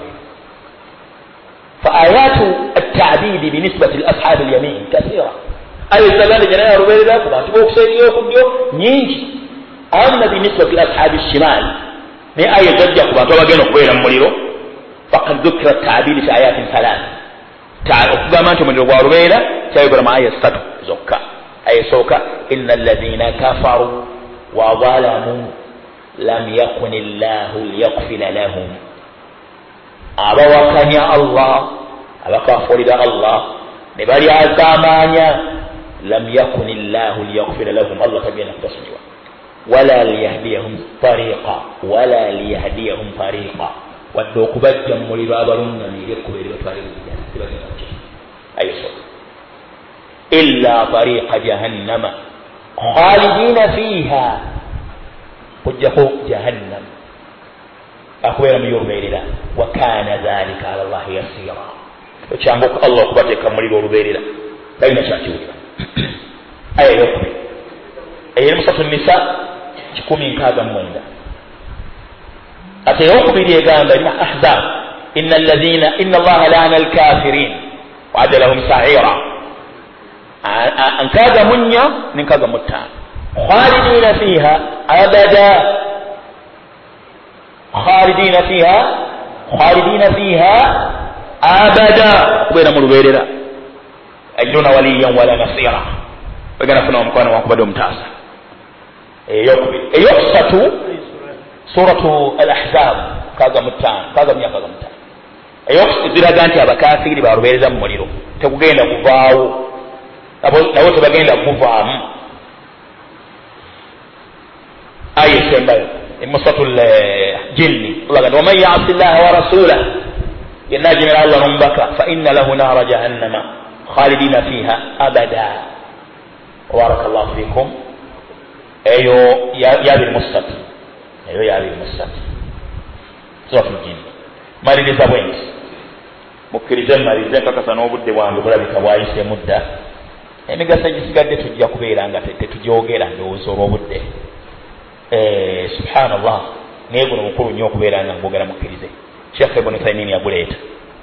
فآيات التعبيد بالنسبة لأصحاب اليمين كثيرة أي الزمان الجناية غير ذلك قبات بوكسيريو كبيو نينجي أما بالنسبة لأصحاب الشمال من آية ججة قبات وغير غير مليو فقد ذكر التعبيد في آيات ثلاث تعالوا ما أنتم من الغرب سيقول ما آية ستة زكا أي سوكا إن الذين كفروا وظلموا لم يكن الله ليغفر لهم أبا وكان الله أبا كفر الله نبالي عزامانيا لم يكن الله ليغفر لهم الله تبين التصنيع ولا ليهديهم طريقا ولا ليهديهم طريقا والدوق بجم لبابرون ليكبر وطريق أي سوكا إلا طريق جهنم خالدين فيها قجقوا جهنم أخويا من يربيرنا وكان ذلك على الله يسيرا وشانبك الله قبتك مريد يربيرنا بين شاشورنا أي يوم أي المصف النساء تكون كاغا مويدا أتي يوم بيدي قام أحزاب إن الذين إن الله لعن الكافرين وعد لهم سعيرا an kaga munya nin kaga mutta khalidina fiha abada khalidina fiha khalidina fiha abada kubera muruberera ajuna waliyan wala nasira bagana kuna mkono wa kubado mtasa eyokubi eyosatu suratu al-ahzab kaga mutta kaga munya kaga mutta eyok ziraganti abakafiri barubereza mu muliro tekugenda kuvaawo nabo tebagenda kuvaamu aya sembayo emusatul jinni Allah gamba waman ya'si llaha wa rasulahu yanajmira Allah numbaka fa inna lahu nara jahannama khalidina fiha abada barakallahu fikum eyo ya bil mustat eyo ya bil mustat suratul jinni maliriza bwenti mukkirize malirize kakasa n'obudde bwange bulabika bwayise mudda emigaso egisigadde tujja kubeera nga tetujogera ndowooza olw'obudde subhanallah naye guno mukulu nnyo okubeera nga mbogera mukkirize Sheikh Ibn Uthaymeen yaguleeta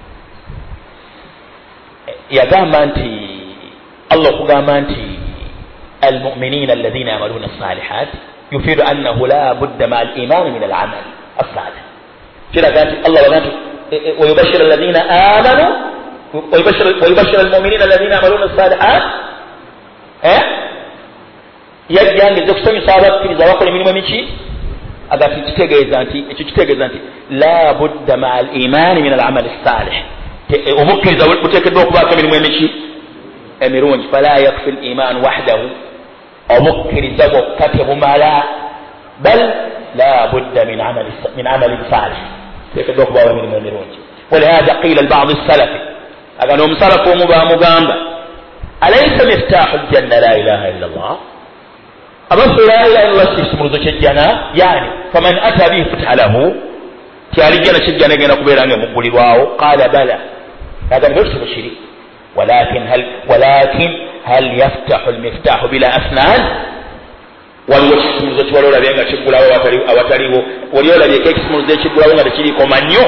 yagamba nti Allah okugamba nti almu'minina alladhina yamaluna as-salihat yufidu annahu la budda ma al-iman min al-amal as-salih kiraga nti Allah waga nti ويبشر الذين آمنوا ويبشر, ويبشر المؤمنين الذين يعملون الصالحات eh yajjange zokusonyi saba kiriza bakola emirimu emiki agati kitegeeza nti ekyo kitegeeza nti la budda ma al-iman min al-amal as-salih omukkiriza buteekeddwa okubaako emirimu emiki emirungi fala yakfi al-iman wahdahu omukkiriza bwokka tebumala bal la budda min amali min amali salih teekeddwa okubaawo emirimu emirungi ولهذا قيل البعض السلفي أقول لهم سلفوا مبا مقامبا أليس مفتاح الجنة لا إله إلا الله أبصر لا إله إلا الله استمر ذو الجنة يعني فمن أتى به فتح له kyalijja nakijja negenda kubeera nga emuggulirwawo qala bala agamba ekitubukiri walakin hal walakin hal yaftahu almiftahu bila asnan waliwo ekisumuluzo kiwali olabye nga kiggulawo awataliwo wali olabyeko ekisumuluzo ekiggulawo nga tekiriiko mannyo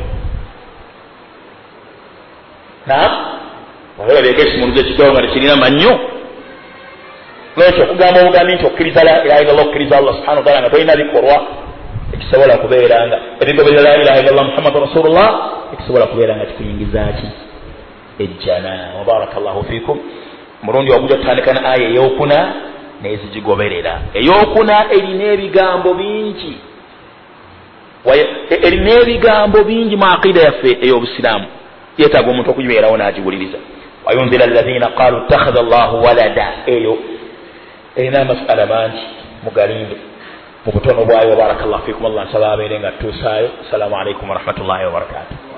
naam wali olabyeko ekisumuluzo ekiggulawo nga tekirina mannyo lwekyo okugamba obugambi nti okkiriza la ilaha illallah okkiriza allah subhanahu wa taala nga tolina bikolwa ekisobola kubeera nga ebigoberera la ilaha illallah muhammadu rasulullah ekisobola kubeera nga kikuyingizaki ejjana. Wabarakallahu fikum. Mulundi wagujja tutandika na aya eyokuna nezigigoberera. Eyokuna erina ebigambo bingi erina ebigambo bingi mu aqida yaffe ey'obusiraamu yeetaaga omuntu okugibeerawo n'agiwuliriza. wayunzira alladhina qalu ittakhadha allahu walada eyo erina amasala mangi mugalinde mu butono bwayo. Wabarakallahu fikum. Allah nsaba abeere nga tutusaayo. Assalamu alaikum warahmatullahi wabarakatuh.